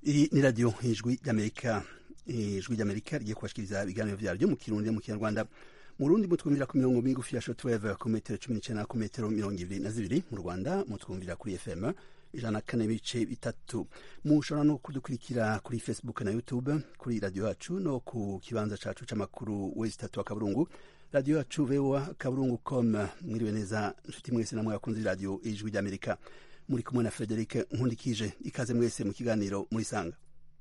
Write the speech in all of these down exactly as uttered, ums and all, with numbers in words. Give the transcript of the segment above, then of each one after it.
Iyi ni radiyo ijwi ry'amerika ijwi ry'amerika rigiye kubashikiriza ibiganiro vyaryo mu kirundi mu kinyarwanda mu rundi mutwumvira ku mirongo migufi ya shortwave ku metero cumi n'icenda ku metero mirongo ibiri na zibiri mu Rwanda mutwumvira kuri F M ijana kane ibice bitatu. Mushobora no kudukurikira kuri Facebook na YouTube kuri radio yacu no ku kibanza cacu c'amakuru wezi tatu akaburungu radio yacu vewa kaburungu com. Mwiriwe neza nshuti mwese namwe akunze radio ijwi ry'amerika, muri kumwe na Frederic Nkundikije. Ikaze mwese mu kiganiro muri sanga.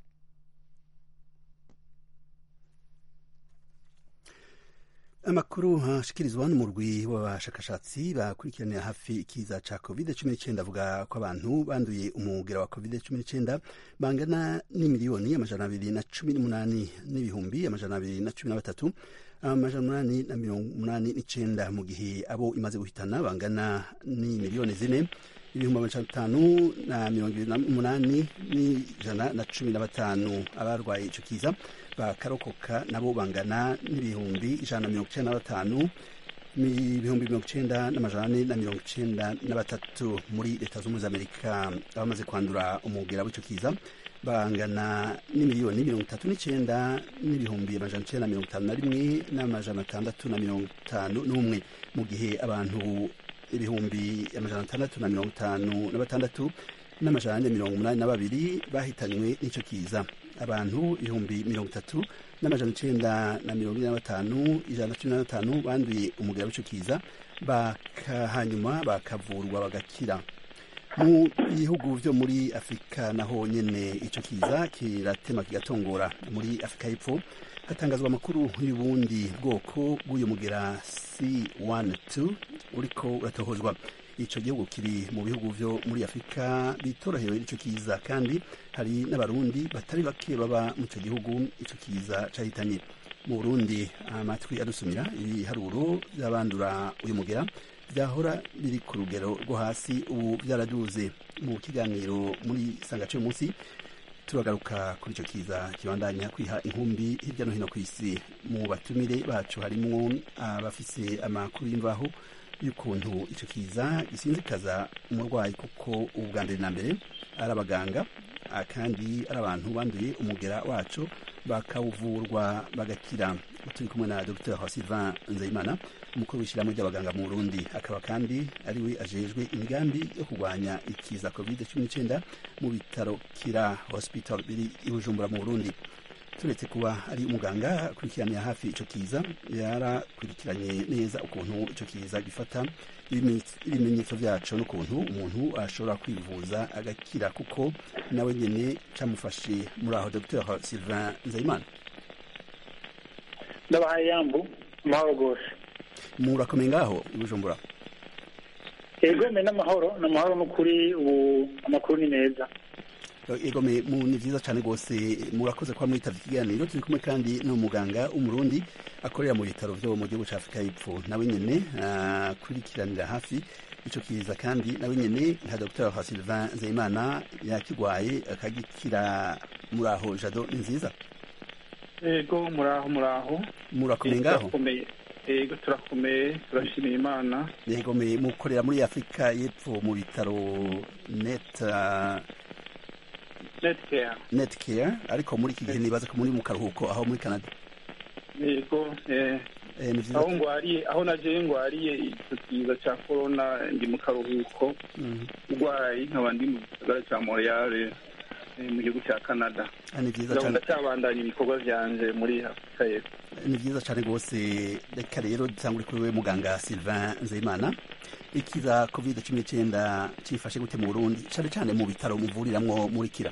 Amakuru hashikirizwa n'umurwi w'abashakashatsi bakurikiranira hafi ikiza ca covid cumi n'icenda avuga ko abantu banduye umugera wa covid cumi n'icenda bangana n'imiliyoni amajana abiri na cumi n'umunani n'ibihumbi amajana abiri na cumi na batatu amajana umunani na mirongo umunani n'icenda, mu gihe abo imaze guhitana bangana n'imiliyoni zine ibihumbi amajana atanu na mirongo ibiri n'umunani n'ijana na cumi na batanu. Abarwaye ico kiza bakarokoka nabo bangana n'ibihumbi ijana na mirongo icenda na batanu ibihumbi mirongo icenda n'amajana ane na mirongo icenda na batatu. Muri leta z'ubumwe za Amerika abamaze kwandura umugera w'ico kiza bangana n'imiliyoni mirongo itatu n'icenda n'ibihumbi amajana icenda na mirongo itanu na rimwe n'amajana atandatu na mirongo itanu n'umwe, mu gihe abantu ibihumbi amajana atandatu na mirongo itanu na batandatu n'amajana ane mirongo umunani na babiri bahitanywe n'ico kiza. Abantu ibihumbi mirongo itatu n'amajana icenda na mirongo ine na batanu ijana na cumi na batanu banduye umugera w'ico kiza hanyuma bakavurwa bagakira. Mu bihugu vyo muri Afrika naho nyene ico kiza kiratema kigatongora. Muri Afrika y'Epfo hatangazwa amakuru y'ubundi bwoko bw'uyu mugera C one two uriko uratohozwa. Ico gihugu kiri mu bihugu vyo muri Afrika bitorohewe ico kiza, kandi hari n'abarundi batari bake baba mu ico gihugu ico kiza cahitanye. Mu Burundi amatwi adusumira ibiharuro by'abandura uyu mugera byahora biri ku rugero rwo hasi, ubu byaraduze. Mu kiganiro muri sangace munsi turagaruka kuri ico kiza kibandanya kwiha inkumbi hirya no hino ku isi. Mu batumire bacu harimwo abafise amakuru y'imvaho y'ukuntu ico kiza gisinzikaza umurwayi, kuko ubwa mbere na mbere ari abaganga kandi ari abantu banduye umugera wacu bakawuvurwa bagakira. Turi kumwe na Docteur Sylvain Nzeyimana, umukuru w'ishyirahamwe ry'abaganga mu Burundi, akaba kandi ari we ajejwe imigambi yo kurwanya ikiza covid cumi n'icenda mu bitaro Kira Hospital biri i Bujumbura mu Burundi. Turetse kuba ari umuganga akurikiranira hafi ico kiza, yarakurikiranye neza ukuntu ico kiza gifata ibimenyetso vyaco n'ukuntu umuntu ashobora kwivuza agakira, kuko nawe nyene camufashe. Muri aho Docteur Sylvain Nzeyimana, ndabahaye yambu amahoro gose. Murakomeye ngaho i Bujumbura? Ego me n'amahoro n'amahoro n'ukuri, ubu amakuru ni meza. Ego me mu ni vyiza cane gose, murakoze kwa mwitavye ikiganiro. Turi kumwe kandi n'umuganga w'umurundi akorera mu bitaro vyo mu gihugu ca Afrika y'Epfo, nawe nyene akurikiranira hafi ico kiza, kandi nawe nyene nka Docteur Sylvain Nzeyimana yakigwaye akagikira. Muri aho Jado ni nziza? Ego muraho muraho murakomeye ngaho? Ego turakomeye turashimira Imana. Yego me mukorera muri Afrika y'Epfo mu bitaro net uh, Netcare Netcare, ariko muri iki gihe nibaza ko muri mu karuhuko aho muri Canada. Yego eh aho ngwariye aho naje ngwariye ico kiza ca corona ndi mu karuhuko urwaye nkaba ndi mu gisagara ca Montreal mu gihugu cya Canada. Ni vyiza cyane cyabandanya ibikorwa vyanje muri Afrika y'Epfo. Ni vyiza cyane gose. Reka rero dutangure kuri we muganga Sylvain Nzeyimana, ikiza covid cumi n'icenda cifashe gute mu Burundi, cyane cyane mu bitaro muvuriramwo muri Kira?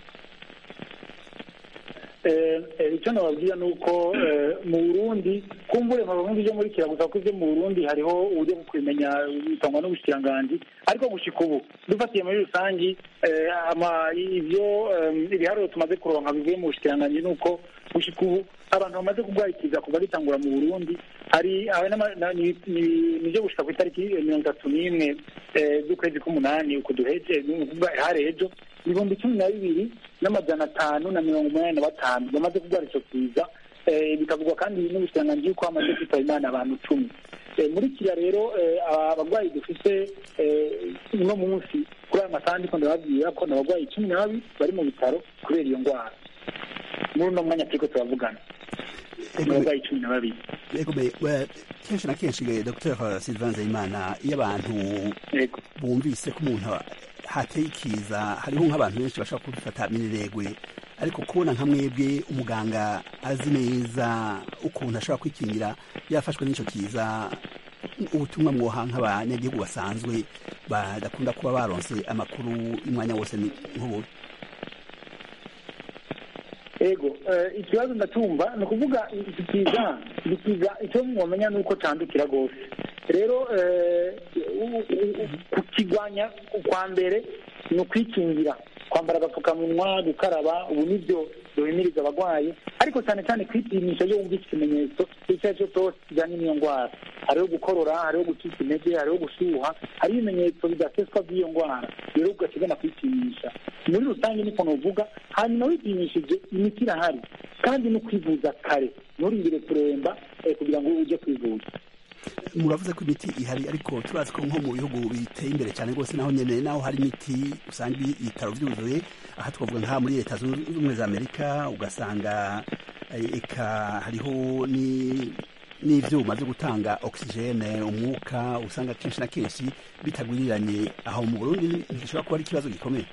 Icyo nababwira ni uko mu Burundi kumbure mu byo muri Kira gusa, kuko mu Burundi hariho uburyo bwo kumenya bitangwa n'ubushikiranganji, ariko gushika ubu dufatiye muri rusangi ivyo ibiharuro tumaze kuronka bivuye mu bushikiranganji ni uko gushika ubu abantu bamaze kurwara ikiza kuva gitangura mu Burundi hari nivyo gushika ku itariki mirongo itatu n'imwe z'ukwezi k'umunani uko duheje hari ejo ibihumbi cumi na bibiri n'amajana atanu na mirongo umunani na batanu bamaze kurwara ico kiza. Bikavugwa kandi n'ubushikiranganji yuko hamaze kwitaba Imana abantu cumi. muri kiriya rero abarwayi dufite uno munsi kuri aya masaha ndiko ndababwira ko ni abarwayi cumi na babiri bari mu bitaro kubera iyo ndwara muri uno mwanya turiko turavugana abarwayi cumi na babiri kenshi na kenshi Dr Sylvain Nzeyimana iyo abantu bumvise ko umuntu hateye ikiza hariho nk'abantu benshi bashobora kubifata mineregwe ariko kubona nka mwebwe umuganga azi neza ukuntu ashobora kwikingira yafashwe n'icyo kiza ubutumwa mwoha nk'abanyagihugu basanzwe badakunda kuba baronse amakuru y'umwanya wose nk'ubu. ego ikibazo ndatumva ni ukuvuga iki kiza ikiza icyo mwomenya ni uko candukira rwose rero kukigwanya kwa mbere ni ukwikingira kwambara agapfukamunwa gukaraba ubu nibyo duhimiriza abarwayi ariko cyane cyane kwipimisha iyo wumvise ikimenyetso icyo ari cyo cyose kijyanye n'iyo ndwara hariho gukorora hariho gucika intege hariho gushyuha hariho ibimenyetso bidaseswa by'iyo ndwara rero ugakigana kwipimisha muri rusange niko nuvuga hanyuma wipimishije imiti irahari kandi no kwivuza kare nturindire kuremba kugira ngo ujye kwivuza. Muravuze ko imiti ihari ariko turazi ko nko mu bihugu biteye imbere cyane rwose naho nyene naho hari imiti usanga ibitaro byuzuye aha twavuga nka muri leta zunze ubumwe za Amerika ugasanga eka hariho ni n'ivyuma byo gutanga oxygene umwuka usanga kenshi na kenshi bitagwiriranye aho mu Burundi gishobora kuba ari ikibazo gikomeye.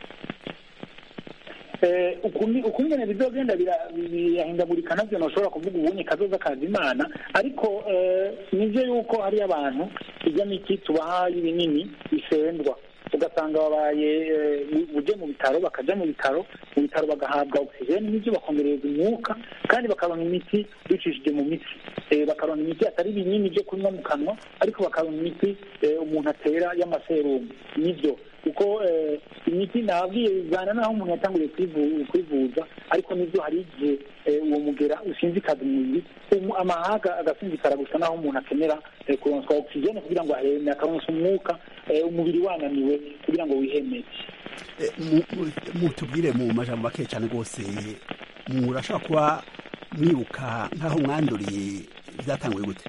ukungene bizogenda birahindagurika navyo noshobora kuvuga ubunye kazoza kaza imana ariko nivyo yuko hari abantu ijya miti tubaha y'ibinini bisendwa ugasanga babaye uje mu bitaro bakaja mu bitaro mu bitaro bagahabwa oxygene n'ibyo bakongereza umwuka kandi bakaronka imiti bicishije mu mitsi bakaronka imiti atari ibinini byo kunywa mu kanwa ariko bakaronka imiti umuntu atera y'amaserumu nivyo kuko imiti nabwiye bizana naho umuntu yatanguriye kwivuza ariko nibyo hari igihe uwo mugera usinzikaza umubiri amahaga agasinzikara gusa naho umuntu akenera kuronswa oxygene kugira ngo aheme akaronsa umwuka umubiri wananiwe kugira ngo wihemeke. Mutubwire mu majambo make cyane rwose murashobora kuba mwibuka nk'aho mwanduriye byatanguye gute?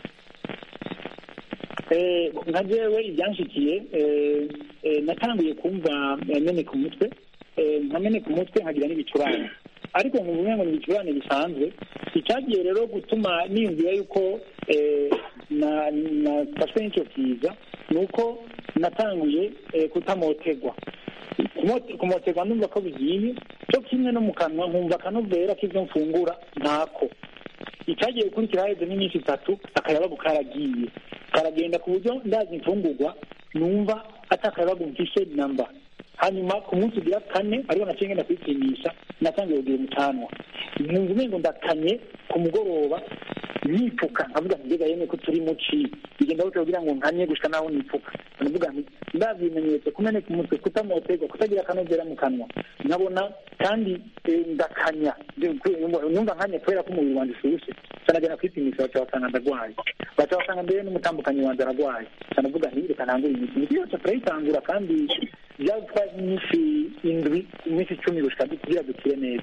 nka jewe ibyanshikiye natanguye kumva meneka umutwe nka meneka umutwe nkagira n'ibicurane ariko mu bumwe ngo ni ibicurane bisanzwe icyagiye rero gutuma niyumvira yuko nafashwe n'icyo kiza ni uko natanguye kutamotegwa kumotegwa numva ko bigiye cyo kimwe no mu kanwa nkumva akanovera k'ivyo mfungura ntako icyagiye gukurikira haheze n'iminsi itatu akayabagu karagiye karagenda ku buryo ndazi imfungurwa numva atakayabagu mfishe namba hanyuma ku munsi ugira kane ariho naciye ngenda kwipimisha natangiye kugira umucanwa numva umengo ndakanye ku mugoroba nipfuka nkavuga nti mbega yemwe ko turi muci bigenda gutyo kugira ngo nkanye gushika naho nipfuka ndavuga nti ndazi ibimenyetso kumeneka umutwe kutamotegwa kutagira akanovera mu kanwa nkabona kandi ndakanya numva nkanye kubera ko umubiri wanjye ushushe canagenda kwipimisha baca basanga ndarwaye baca basanga mbere n'umutambukanyi wanjye ararwaye canavuga nti reka ntangure imiti imiti yose turayitangura kandi byatwaye iminsi indwi iminsi icumi gushika kugira dukire neza.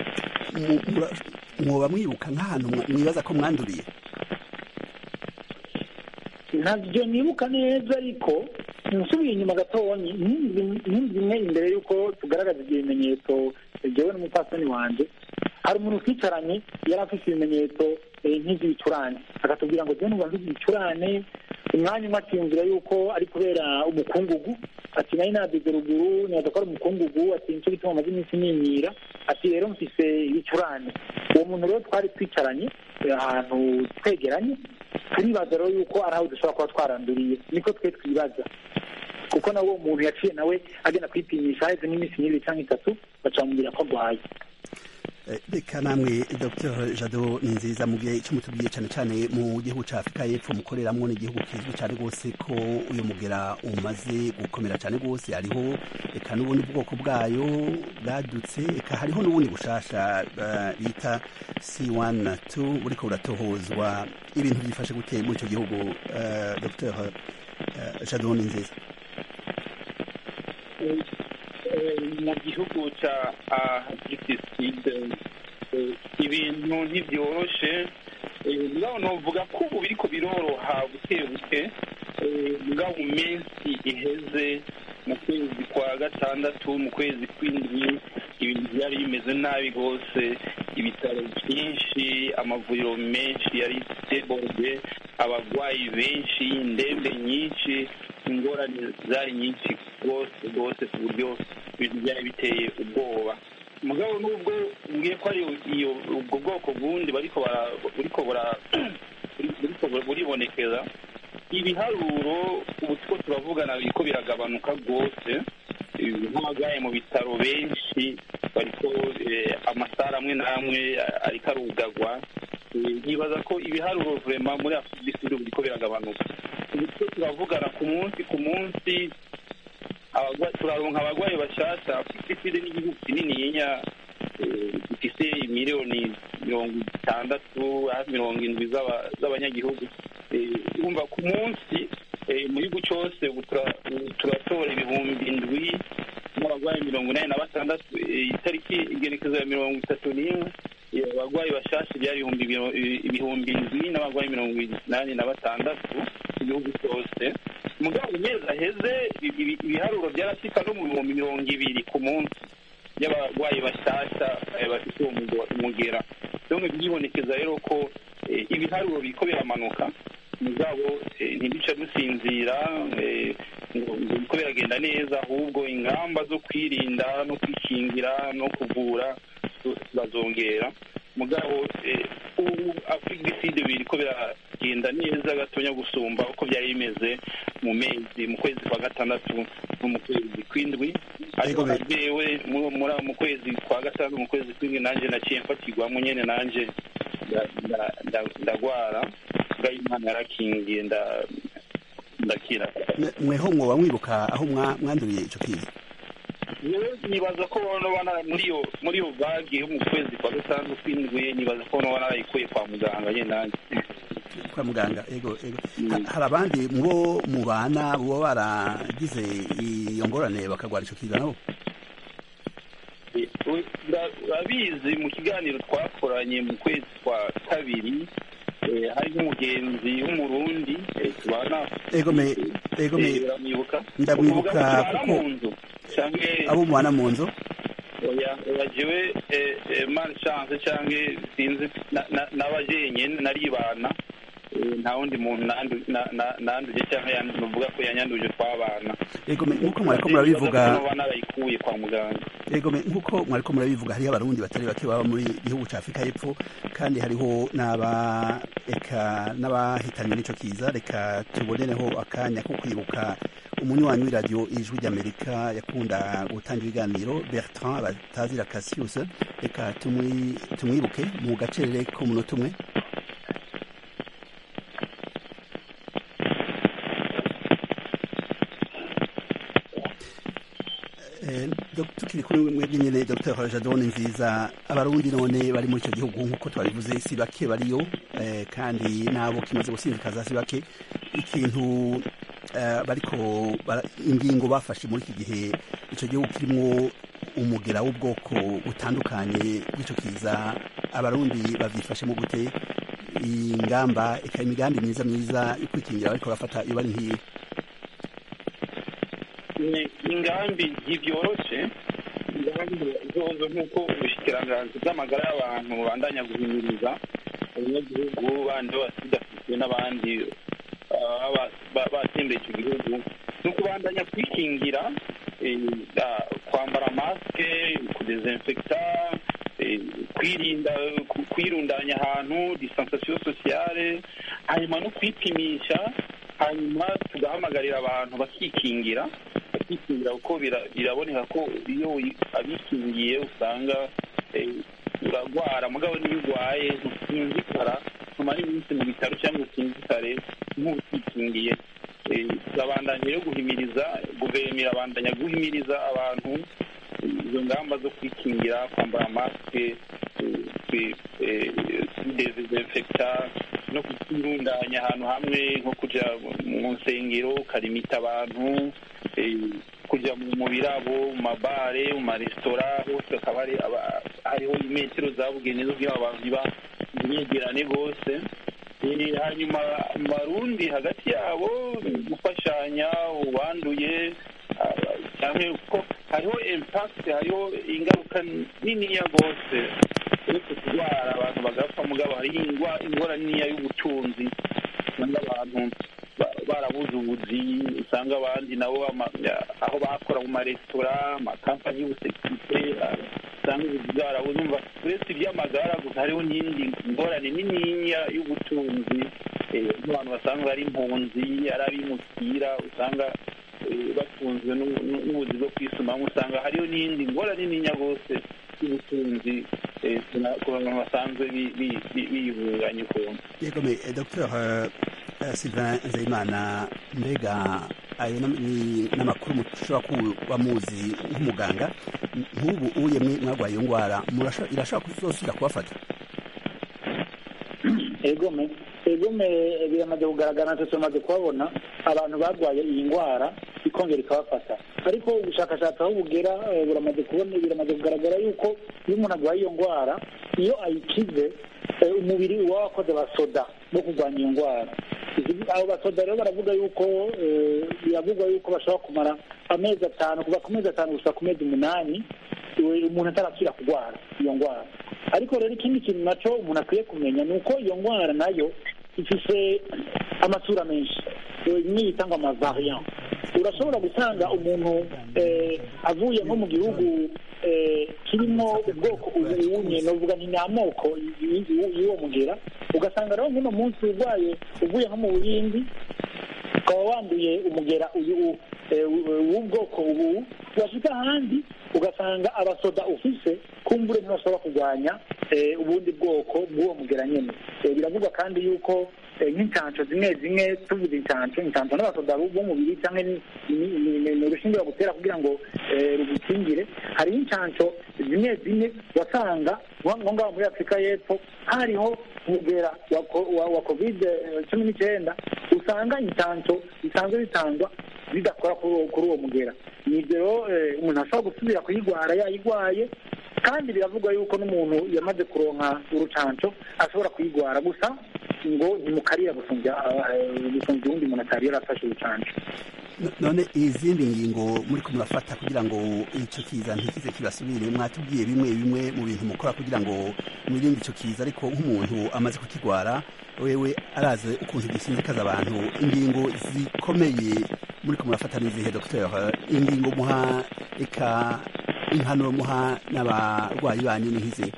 Mwoba mwibuka nk'ahantu mwibaza ko mwanduriye? ntabyo nibuka neza ariko nsubiye inyuma gatonyi nkinzi imwe imbere y'uko tugaragaza ibyo bimenyetso jewe n'umupfasoni wanje hari umuntu twicaranye yari afite ibimenyetso nk'iby'ibicurane akatubwira ngo jewe numva mfite ibicurane umwanya umwe akiyumvira yuko ari kubera umukungugu ati nari nabize ruguru nibaza ko ari umukungugu ati nicyo gituma amaze iminsi nimira ati rero mfise ibicurane uwo muntu rero twari twicaranye ahantu twegeranye turibaza rero yuko ari aho dushobora kuba twaranduriye niko twe twibaza kuko nawe uwo muntu yaciye nawe agenda kwipimisha haheze n'iminsi n'ibiri cyangwa itatu bacamubwira ko arwaye. Reka namwe Dr Jado Ninziza mu gihe cy'umutubwiye cyane cyane mu gihugu cya Afurika y'Epfo mukoreramo n'igihugu kizwi cyane rwose ko uyu mugera umaze gukomera cyane rwose hariho eka n'ubundi bwoko bwayo bwadutse eka hariho n'ubundi bushasha bita C one na two buriko buratohozwa ibintu byifashe guteye muri icyo gihugu Dr Jado Ninziza? mu gihugu cya afurika ibintu ntibyoroshe ngaho novuga ko ubu biriko biroroha buke buke ngaho mu minsi iheze mu kwezi kwa gatandatu mu kwezi kw'indwi ibintu byari bimeze nabi rwose, ibitaro byinshi, amavuriro menshi yari deborde, abarwayi benshi, indembe nyinshi, ingorane zari nyinshi rwose rwose ku buryo ibintu byari biteye ubwoba. mugabo nubwo ngiye ko ari iyo ubwo bwoko bundi bariko buriko buriko buribonekeza, ibiharuro ubu two turavugana biriko biragabanuka rwose, nk'abagaye mu bitaro benshi bariko amasara amwe n'amwe ariko arugagwa. Nibaza ko ibiharuro vrema muri Afurika du Sud biriko biragabanuka. Ubu two turavugana ku munsi ku munsi turaronka abagwayi bashasha. Afurika du Sud n'igihugu kininiya gifise miliyoni mirongo itandatu hafi mirongo indwi z'abanyagihugu. Urumva ku munsi mu gihugu cyose turatora ibihumbi indwi n'abagwayi mirongo inani na batandatu. Itariki igenekezo ya mirongo itatu n'imwe abagwayi bashasha byari ibihumbi indwi n'abagwayi mirongo inani na batandatu mu gihugu cyose. Mugabo amezi aheze ibiharuro byarashika no mu bihumbi mirongo ibiri ku munsi y'abagwayi bashasha bafite umugera. Rero byibonekeza rero ko ibiharuro biriko biramanuka, mugabo ntibica dusinzira ngo biriko biragenda neza, ahubwo ingamba zo kwirinda no kwikingira no kuvura bazongera. Mugabo ubu Afurika du Sud biriko biragenda neza gatonya gusumba uko byari bimeze mu mezi mu kwezi kwa gatandatu no mu kwezi kw'indwi. Ariko najewe mu kwezi kwa gatandatu mu kwezi kw'indwi nanje naciye mfatirwamo nyene nanje ndagwara, bwa Imana yarakingiye ndakira. Mweho mwoba mwibuka aho mwanduriye ico kiza? Nibaza ko muri iyo muri iyo bagi yo mu kwezi kwa gatandatu kw'indwi, nibaza ko narayikuye kwa muganga nyene nanje. Kwa muganga, ego ego. Hari abandi mubo mubana bo baragize iyo ngorane bakagwara ico kiza nabo? Urabizi mu kiganiro twakoranye mu kwezi kwa kabiri hari n'umugenzi w'umurundi tubana. Ego me ego me ndabwibuka kuko abo mwana mu nzu oya yajewe man chance canke sinzi nabajenye naribana nta wundi muntu nanduje cyangwa yanduvuga ko yanyanduje twabana. Ego me nkuko mwariko murabivuga narayikuye kwa muganga. Ego me nkuko mwariko murabivuga hariho abarundi batari bake baba muri gihugu ca Afrika y'Epfo, kandi hariho n'aba eka n'abahitanye n'ico kiza. Reka tubonereho akanya ko kwibuka umunywanyi w'iradiyo Ijwi ry'Amerika yakunda gutanga ibiganiro, Bertrand Batazira Cassius. Reka tumwibuke mu gacerere ko munota umwe. tukiri kuri mwebwe nyene Dr Jadon Nziza, abarundi none bari muri icyo gihugu nk'uko twabivuze si bake bariyo, kandi nabo kimaze gusinzikaza si bake. Ikintu bariko ingingo bafashe muri iki gihe icyo gihugu kirimo umugera w'ubwoko butandukanye bw'icyo kiza, abarundi bavyifashemo gute? Ingamba eka imigambi myiza myiza yo kwikingira bariko bafata iyo bari nkiye? Ingambi ntibyoroshe, ingambi zozo nk'uko ubushikiranganji bw'amagara y'abantu bandanya guhimiriza abanyagihugu bandi basidafite n'abandi batembeye icyo gihugu no kubandanya kwikingira, kwambara masike, kudezinfekta, kwirinda kwirundanya ahantu, distanciation sociale, hanyuma no kwipimisha, hanyuma tugahamagarira abantu bakikingira bakikingira kuko biraboneka ko iyo abikingiye usanga uragwara, mugabo niyo urwaye ntusinzikara, ntumara iminsi mu bitaro cyangwa usinzikare nk'utikingiye. Turabandanya rero guhimiriza, guverinoma irabandanya guhimiriza abantu izo ngamba zo kwikingira, kwambara masike, kwidezinfekta no kwirundanya ahantu hamwe, nko kuja mu nsengero ukarimita abantu, kuja mu birabo, mu mabare, mu maresitora, hose hakaba hariho imetero zabugenewe kugira abantu imyigirane rwose. Hanyuma marundi hagati yabo gufashanya ubanduye cyane ko hariho impact, hariho ingaruka niniya rwose uretse kurwara abantu bagapfa, mugabo hariho ingwara niniya y'ubutunzi, usanga abantu barabuze ubuzi, usanga abandi nabo aho bakora mu maresitora, amakampani y'ubusekirite, usanga ubuzi bwarabuze. Umva uretse iby'amagara gusa hariho n'indi ngorane niniya y'ubutunzi, nk'abantu basanzwe ari impunzi, ari abimukira, usanga batunzwe n'ubuzi bwo kwisumamo, usanga hariho n'indi ngorane niniya rwose y'ubutunzi ku bantu basanzwe biyunganya ukuntu. Yego me Dr Sylvain Nzeyimana, mbega ayo n'amakuru mushobora kuba muzi nk'umuganga, nk'ubu uye mwarwaye iyo ndwara irashobora kuzosubira kubafata? egome egome biramaze kugaragara, natwe tumaze kuhabona abantu barwaye iyi ndwara ikongera ikabafata, ariko ubushakashatsi aho bugera buramaze kubona, biramaze kugaragara yuko iyo umuntu arwaye iyo ndwara, iyo ayikize umubiri uba wakoze abasoda bo kurwanya iyo ndwara. Abo basoda rero baravuga yuko biravugwa yuko bashobora kumara amezi atanu, kuva ku mezi atanu gusa ku mezi umunani umuntu atarakira kurwara iyo ndwara. Ariko rero ikindi kintu nacyo umuntu akwiye kumenya ni uko iyo ndwara nayo ifise amasura menshi, imwe yitwa ngo amavariant. Urashobora gusanga umuntu avuye nko mu gihugu kirimo ubwoko ubunye, novuga nti ni amoko y'uwo mugera, ugasanga rero nk'uno munsi urwaye uvuye nko mu Buhindi ukaba wanduye umugera uyu w'ubwoko ubu, washika ahandi ugasanga abasoda ufise kumbure ntibashobora kurwanya ubundi bwoko bw'uwo mugera nyene. Biravugwa kandi yuko nk'incanco zimwe zimwe, tuvuze incanco incanco n'abasoda b'umubiri cyangwa ni urushinge bagutera kugira ngo rugukingire, hariho incanco zimwe zimwe wasanga nko ngaho muri Afurika y'Epfo hariho umugera wa covid cumi n'icyenda, usanga incanco zisanzwe zitangwa zidakora kuri uwo mugera. Nibyo rero umuntu ashobora gusubira kuyigwara yayigwaye, kandi biravugwa yuko n'umuntu yamaze kuronka urucanco ashobora kuyigwara, gusa ngo ntimukarira gusumbya gusumbya uwundi muntu atari yarafashe urucanco. None izindi ngingo muri ko murafata kugira ngo icyo kiza ntikize kibasubire? Mwatubwiye bimwe bimwe mu bintu mukora kugira ngo mwirinde icyo kiza, ariko nk'umuntu amaze kukigwara wewe araze ukuntu gisinzikaza abantu, ingingo zikomeye muri ko murafata n'izihe Dr? Ingingo muha eka impanuro muha n'abarwayi banyu ni nk'izihe?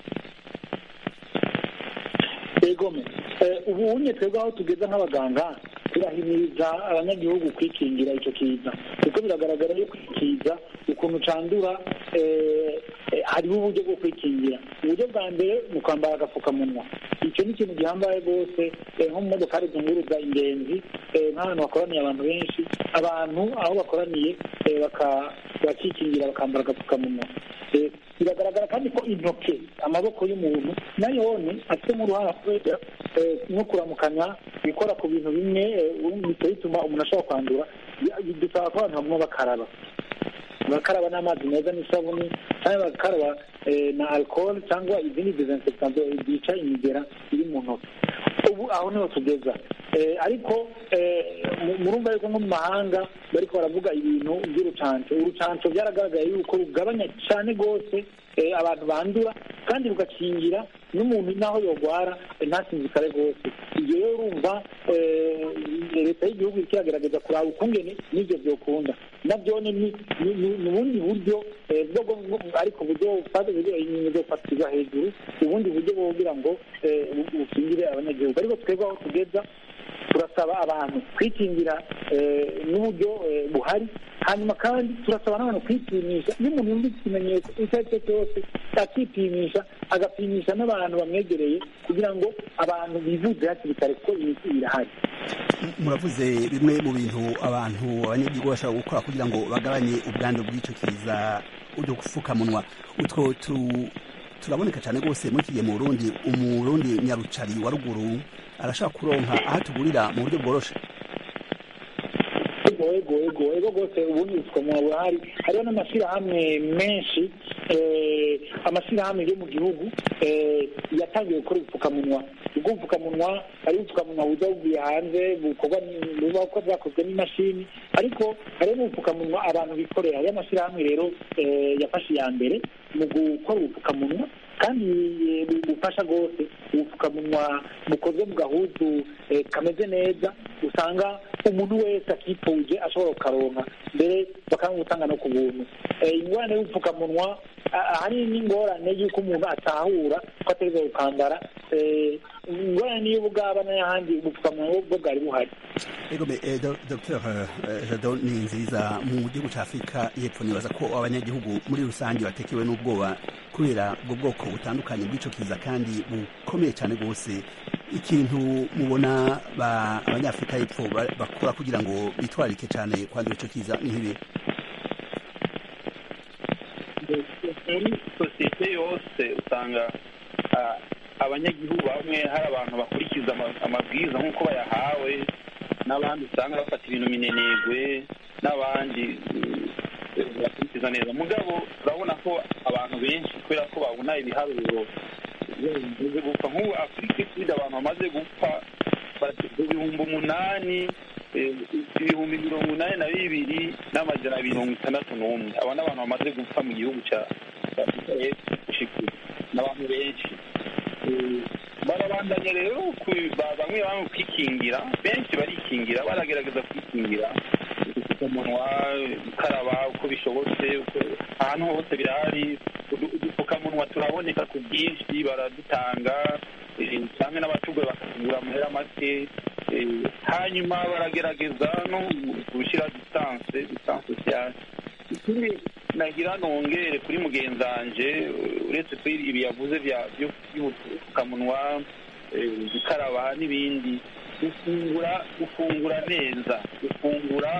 Egome ubu unye twebwe aho tugeze nk'abaganga turahimiriza abanyagihugu kwikingira icyo kiza, kuko biragaragara yuko ikiza ukuntu candura hariho uburyo bwo kwikingira. Uburyo bwa mbere ni kwambara agapfukamunwa, icyo ni ikintu gihambaye rwose. nko mu modokari zunguruza ingenzi, nk'ahantu hakoraniye abantu benshi, abantu aho bakoraniye bakikingira bakambara agapfukamunwa. Biragaragara kandi ko intoke, amaboko y'umuntu nayone afite nk'uruhara nko kuramukanya, gukora ku bintu bimwe bituma umuntu ashobora kwandura. Dusaba ko abantu bamwe bakaraba bakaraba n'amazi meza n'isabuni, cyangwa bakaraba na alcohol cyangwa izindi desinfectant zica imigera iri mu ntoki. Ubu aho niho tugeza, ariko murumva yuko nko mu mahanga bariko baravuga ibintu by'urucanco. Urucanco byaragaragaye yuko rugabanya cyane rwose abantu bandura, kandi rugakingira n'umuntu naho yogwara ntasinzikare rwose. Ibyo rero urumva leta y'igihugu iragerageza kuraba ukungene n'ibyo byokunda. Nabyo ni ubundi buryo, ariko uburyo bufatirwa hejuru, ubundi buryo bwo kugira ngo bukingire abanyagihugu. Ariko twebwe aho tugeza turasaba abantu kwikingira n'uburyo buhari, hanyuma kandi turasaba n'abantu kwipimisha. Iyo umuntu yumva ikimenyetso icyo ari cyo cyose akipimisha, agapimisha n'abantu bamwegereye kugira ngo abantu bivuze hakiri kare ko imiti irahari. Muravuze bimwe mu bintu abantu abanyagihugu bashobora gukora kugira ngo bagabanye ubwandu bw'icyo kiza, ujya gupfukamunwa. Utwo turaboneka cyane rwose muri iki gihe mu Burundi. Umurundi nyarucari wa ruguru arashaka kuronka aho tugurira mu buryo bworoshe. ego ego ego ego rwose ubundi utwo burahari. Hariho n'amashyirahamwe menshi amashyirahamwe yo mu gihugu yatangiye gukora ubupfukamunwa. ubwo bupfukamunwa ari ubupfukamunwa buza buvuye hanze bukorwa buba ko bwakozwe n'imashini, ariko hari n'ubupfukamunwa abantu bikorera. ayo mashyirahamwe rero yafashe iya mbere mu gukora ubupfukamunwa, kandi bufasha rwose. ubupfukamunwa bukozwe mu gahuzu kameze neza, usanga umuntu wese akipfuje ashobora kukaronka, mbere bakamutanga no ku buntu. ingorane y'ubupfukamunwa hari n'ingorane y'uko umuntu atahura ko ategerezwa gukambara. ingorane niyo bwaba n'ahandi ubupfukamunwa bwo bwari buhari. Ego me Dr Jadon Ninziza, mu gihugu cya Afurika y'Epfo nibaza ko abanyagihugu muri rusange batekewe n'ubwoba kubera ubwo bwoko butandukanye bw'ico kiza kandi bukomeye cyane rwose. ikintu mubona abanyafurika y'Epfo bakora kugira ngo bitwarike cyane kwandura ico kiza ni nk'ibi? muri sosiyete yose usanga abanyagihugu bamwe hari abantu bakurikiza amabwiriza nk'uko bayahawe, n'abandi usanga bafata ibintu minenegwe, n'abandi bakurikiza neza. mugabo urabona ko abantu benshi kubera ko babona ibiharuro bimaze gupfa, nk'ubu Afurika ifite abantu bamaze gupfa ibihumbi umunani ibihumbi mirongo inani na bibiri n'amajana mirongo itandatu n'umwe. aba ni abantu bamaze gupfa mu gihugu cya Afurika y'Epfo, n'abantu benshi. barabandanya rero bamwe bamwe kwikingira, benshi barikingira, baragerageza kwikingira, udupfukamunwa, gukaraba uko bishobotse, ahantu hose birahari. udupfukamunwa turaboneka ku bwinshi, baradutanga, cyangwa n'abacuruzi bakatugura amahera make. hanyuma baragerageza no gushyira distance distance sociale. ikindi nagira nongere kuri mugenzanje, uretse ko ibi yavuze by'ubupfukamunwa, gukaraba n'ibindi, gufungura gufungura neza, gufungura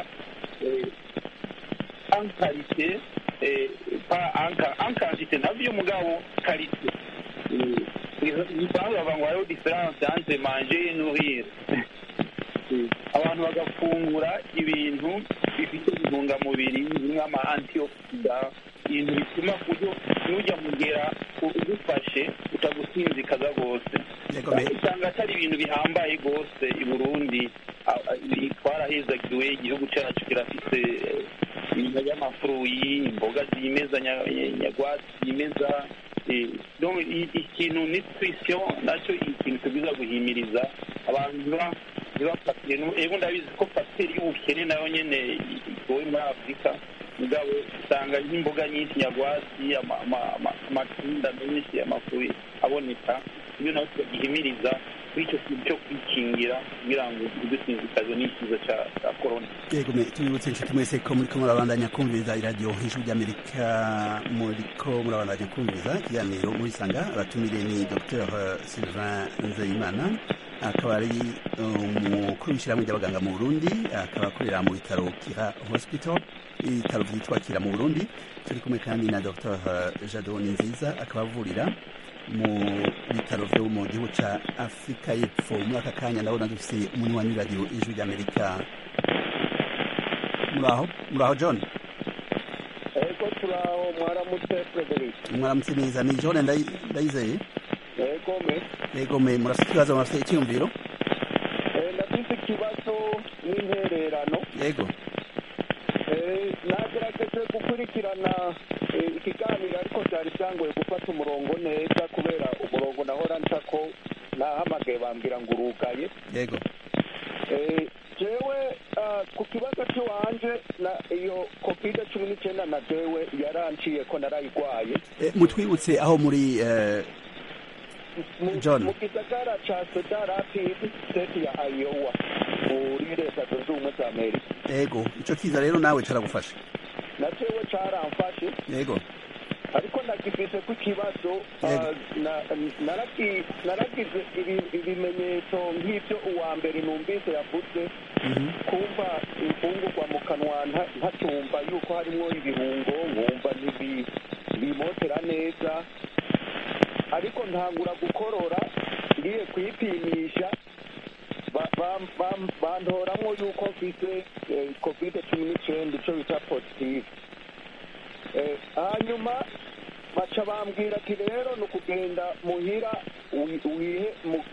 en qualité, pas en quantité, nabyo mugabo qualité. bavuga ngo hariho diferanse entre manger et nourrir. abantu bagafungura ibintu bifite intungamubiri nk'ama antioxidant, ibintu bituma kuryo nujya mugera ugufashe utagusinzikaza rwose. usanga atari ibintu bihambaye rwose. i Burundi twarahezagiwe, igihugu cyacu kirafite ibintu by'amafuruyi, imboga zimeza, nyagwatsi zimeza. ikintu nutrition nacyo ikintu tugiza guhimiriza abantu ntibafatire. ego ndabizi ko fagiteri y'ubukene nayo nyene igoye muri Afurika, mugabo usanga nk'imboga nyinshi, nyagwatsi, amatunda menshi, amafuyi aboneka. ibyo nawe tugihimiriza kuri icyo kintu cyo kwikingira kugira ngo dusinzikazwe n'ikiza cya korona. yego me tubibutse inshuti mwese ko muriko murabandanya kumviriza iradiyo Ijwi ry'Amerika, muriko murabandanya kumviriza ikiganiro murisanga. abatumire ni Dr Sylvain Nzeyimana, akaba ari umukuru w'ishyirahamwe ry'abaganga mu Burundi, akaba akorera mu bitaro Kira Hospital, ibitaro byitwa Kira mu Burundi. turi kumwe kandi na Dr Jadon Ninziza, akaba avurira mu bitaro byo mu gihugu cya Afurika y'Epfo. muri aka kanya ndabona dufite umunywanyi w'iradiyo Ijwi ry'Amerika. muraho muraho John? ego turaho. mwaramutse Frederic? mwaramutse neza. ni John ndayizeye. ego me ego me murafite ikibazo, murafite icyiyumviro? ndafite ikibazo n'intererano. yego. nagerageje gukurikirana ikiganiro, ariko byari byangoye gufata umurongo neza kubera umurongo nahora nca ko nahamagaye bambwira ngo urugaye. yego. jewe ku kibazo cy'iwanje iyo covid cumi n'icyenda na jewe yaranciye ko narayigwaye. mutwibutse aho muri John? mu gisagara ca Cedar Rapids, state ya Iowa, muri leta zunze ubumwe za Amerika. yego. ico kiza rero nawe caragufasha? na jewe caramfashe. yego. ariko nagifise ku kibazo, naragize ibimenyetso nk'ibyo uwa mbere numvise yavuze, kumva imfungurwa mu kanwa ntatumva yuko harimo ibirungo, nkumva ntibimotera neza, ariko ntangura gukorora. ngiye kwipimisha bantoramwo yuko mfise covid cumi n'icyenda, icyo bita positive. hanyuma baca bambwira ati rero ni ukugenda muhira wihe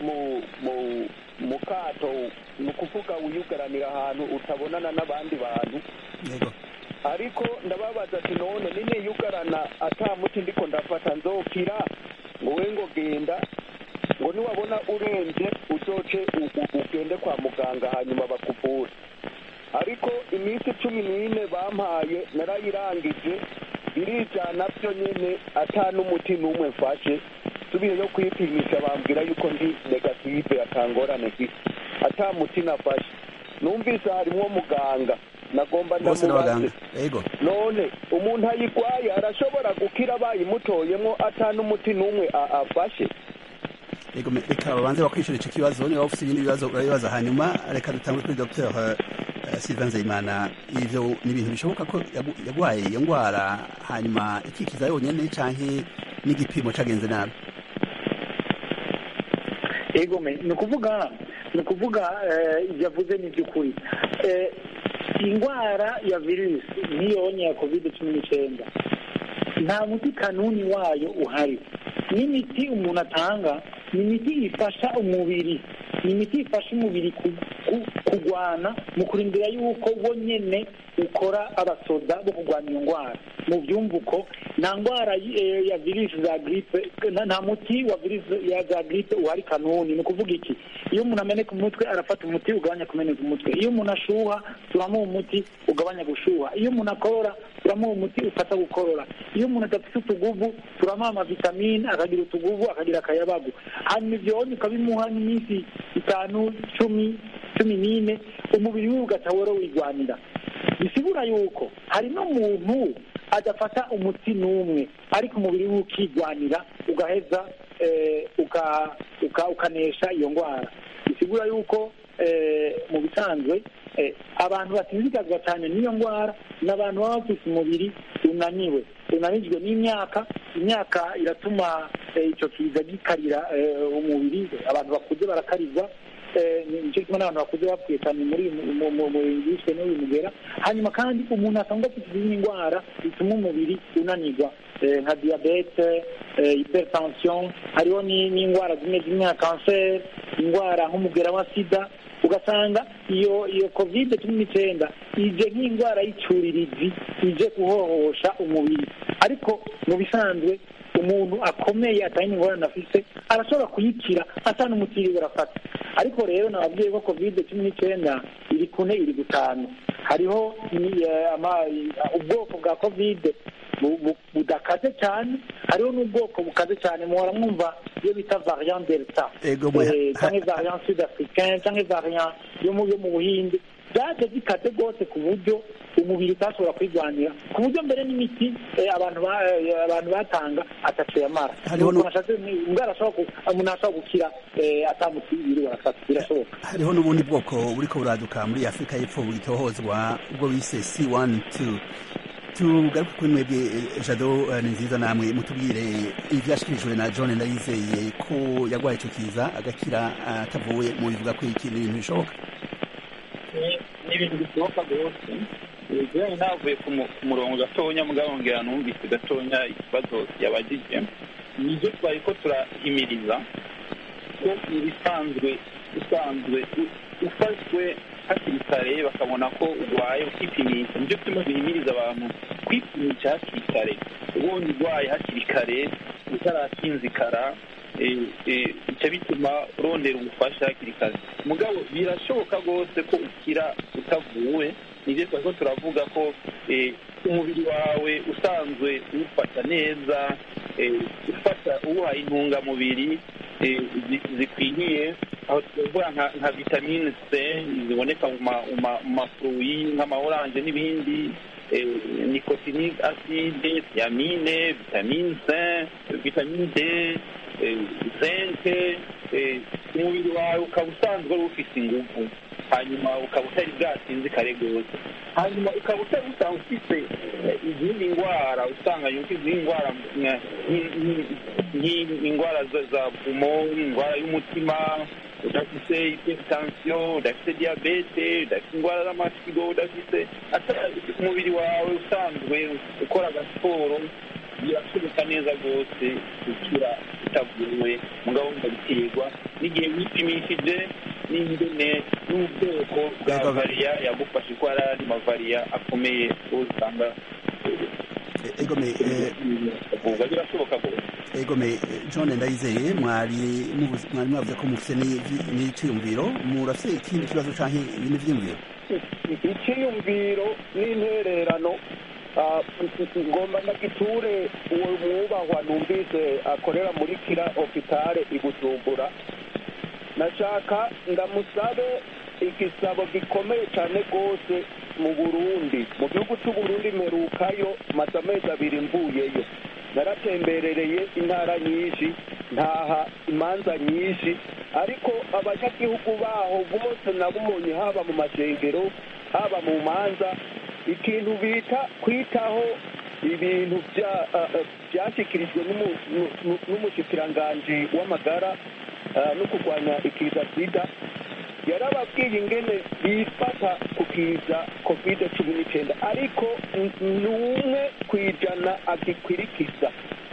mu kato, ni ukuvuga wiyugaranira ahantu utabonana n'abandi bantu. Ariko ndababaza ati none niniyugarana ata muti ndiko ndafata nzokira? ngo we ngo genda, ngo niwabona urembye uzoce ugende kwa muganga hanyuma bakuvura. Ariko iminsi cumi n'ine bampaye narayirangije, birijana byo nyene ata n'umuti n'umwe mfashe. Subiye yo kwipimisha bambwira yuko ndi negative, atangorane mfise, ata muti nafashe. Numvise harimwo muganga, nagomba ndamubaze none umuntu ayigwaye arashobora gukira bayimutoyemwo ata n'umuti n'umwe afashe? Ego, reka babanze bakwishura ico kibazo, niba ufite ibindi bibazo urabibaza, hanyuma reka dutangure kuri Dr Sylvain Nzeyimana. Ivyo ni ibintu bishoboka ko yagwaye iyo ngwara hanyuma ikikiza yonyene canke n'igipimo cagenze nabi? Ego me ni ukuvuga ni ukuvuga ibyo avuze ni by'ukuri. Ingwara ya virusi niyonye ya covid cumi n'icyenda nta muti kanuni wayo uhari. N'imiti umuntu atanga ni imiti ifasha umubiri, ni imiti ifasha umubiri kugwana mu kurindira yuko bo nyene ukora abasoda bo kurwanya iyo ndwara. Mu byumvuko nta ndwara ya virusi za gripe, nta muti wa virusi ya za gripe uhari kanuni. Ni ukuvuga iki? Iyo umuntu ameneka umutwe arafata umuti ugabanya kumeneka umutwe. Iyo umuntu ashuha turamuha umuti ugabanya gushuha. Iyo umuntu akorora turamuha umuti ufata gukorora. Iyo umuntu adafite utuguvu turamuha amavitamine akagira utuguvu akagira akayabagu. Hanyuma ibyo ukabimuha n'iminsi itanu cumi cumi n'ine umubiri we ugatahora wigwanira. Bisigura yuko hari n'umuntu adafata umuti n'umwe ariko umubiri we ukigwanira ugaheza ukanesha iyo ndwara. Bisigura yuko mu bisanzwe abantu basinzikazwa cyane n'iyo ndwara n'abantu baba bafite umubiri unaniwe, unanijwe n'imyaka. Imyaka iratuma icyo kiza gikarira umubiri. Abantu bakuze barakarizwa, nicyo kimwe n'abantu bakuze bapfuye cyane muri bishwe n'uyu mugera. Hanyuma kandi umuntu asanga afite izindi ndwara zituma umubiri unanirwa nka diyabete, hypertension, hariho n'indwara zimwe zimwe nka kanseri, indwara nk'umugera wa sida. Ugasanga iyo iyo covid cumi n'icyenda ije nk'indwara y'icuririzi, ije guhohosha umubiri. Ariko mu bisanzwe umuntu akomeye atari n'ingorane afite arashobora kuyikira ata n'umuti iri burafata. Ariko rero nababwiye ko covid cumi n'icyenda iri kune iri gutanu. Hariho ubwoko bwa covid budakaze cyane, hariho n'ubwoko bukaze cyane. Muhora mwumva iyo bita variant delta cyangwa variant sud africain cyangwa variant yo mu Buhinde, byaje zikaze rwose ku buryo umubiri utashobora kwigwanira, ku buryo mbere n'imiti abantu abantu batanga atacu yamara. umuntu ashobora gukira atamuti biri barafata, birashoboka. Hariho n'ubundi bwoko buriko buraduka muri Afrika y'Epfo bwitohozwa ubwo bise C one two. Tugaruke kuri mwebwe Jado ni nziza, namwe mutubwire ivyashikirijwe na John Ndayizeye ko yagwaye ico kiza agakira atavuye, mu bivuga ko iki ni ibintu bishoboka? Ni ibintu bishoboka rwose. Jewe navuye ku murongo gatonya mugabo ngira numvise gatonya ikibazo yabagije. Nivyo twariko turahimiriza ko ibisanzwe usanzwe ufashwe hakiri kare bakabona ko urwaye ukipimisha. Nivyo turimo duhimiriza abantu kwipimisha hakiri kare. Ubonye urwaye hakiri kare utarasinzikara icyo bituma urondera ubufasha hakiri kare. Mugabo birashoboka rwose ko ukira utavuwe. Nivyo twariko turavuga ko umubiri wawe usanzwe ufata neza, ufata uwuhaye intungamubiri zikwiye, aho tuvuga nka vitamine C ziboneka mu mafuruyi nk'ama oranje n'ibindi, nicotinic acide, thiamine, vitamine C, vitamine D, zinc. Umubiri wawe ukaba usanzwe ufite ingufu, hanyuma ukaba utari bwasinze kare rwose, hanyuma ukaba utari usanga ufite izindi ndwara, usanga yuko izindi ndwara nk'indwara za pumo, indwara y'umutima, udafite hypertension, udafite diabete, udafite indwara z'amasigo, udafite umubiri wawe usanzwe ukora agasiporo birashoboka neza rwose gukira utavuwe mugabo ndabiterwa n'igihe wipimishije n'ingene n'ubwoko bwa variya yagufashe ko ari andi mavariya akomeye usanga egome uvuga birashoboka rwose egome John Ndayizeye mwari mwari mwavuze ko mufite n'iciyumviro murafite ikindi kibazo canke ibindi vyiyumviro icyiyumviro n'intererano ngomba ndagiture uwo mwubahwa numvise akorera muri kira hopitale i Bujumbura nashaka ndamusabe igisabo gikomeye cyane rwose mu Burundi mu gihugu cy'u Burundi mperukayo maze amezi abiri mvuyeyo naratemberereye intara nyinshi ntaha imanza nyinshi ariko abanyagihugu baho bose nabonye haba mu mashengero haba mu manza ikintu bita kwitaho ibintu byashyikirijwe n'umushikiranganji w'amagara no kurwanya ikiza sida yarababwiye ingene bifata ku kiza covid cumi n'icyenda ariko ni umwe ku ijana agikwirikiza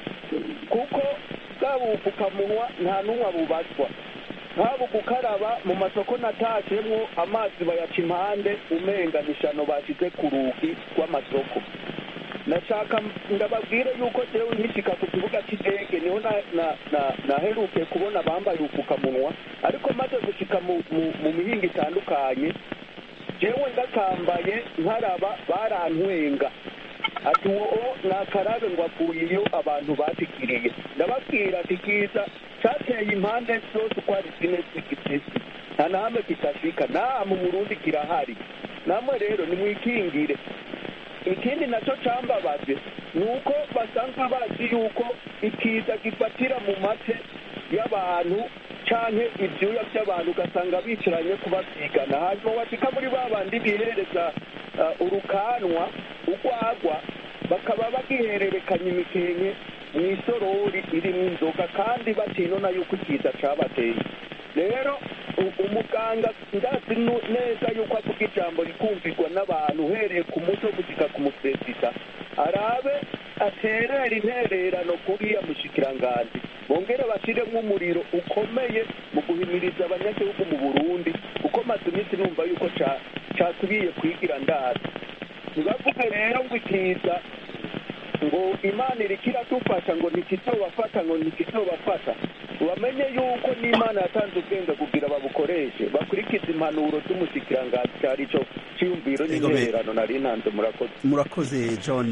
kuko bwaba ubupfukamunwa nta n'umwe abubazwa haba gukaraba mu masoko natashemwo amazi bayaca impande umenga nishano bashyize ku rugi rw'amasoko nashaka ndababwire yuko jewe nkishika ku kibuga cy'indege niho naheruke kubona bambaye ubupfukamunwa ariko maze gushika mu mihinga itandukanye jewe ndakambaye nkaraba barantwenga ati uwo nakarabe ngo avuyeyo abantu batikiriye ndababwira ati kiza cyateye impande zose uko ari zine z'igitesi nta nahamwe kitashika nta mu Burundi kirahari namwe rero nimwikingire ikindi nacyo cambabaje ni uko basanzwe bazi yuko ikiza gifatira mu mate y'abantu canke ivyuya by'abantu ugasanga bicaranye kubabyigana hanyuma washika muri ba bandi bihereza urukanwa urwagwa bakaba bagihererekanya imikenke mu isorori irimo inzoga kandi batinona yuko ikiza cabateye rero umuganga ndazi neza yuko avuga ijambo rikumvirwa n'abantu uhereye ku muto gushika ku muperezida arabe aterera intererano kuriya mushikiranganji bongere bashiremwo umuriro ukomeye mu guhimiriza abanyagihugu mu Burundi kuko maze iminsi numva yuko casubiye kwigira ndazi ntibavuge rero ngo ikiza ngo imana iriko iradufasha ngo ntikizobafata ngo ntikizobafata bamenye yuko n'imana yatanze ubwenge kugira babukoreshe bakurikiza impanuro z'umushikiranganji cyari cyo cyiyumviro n'intererano nari ntanze murakoze murakoze John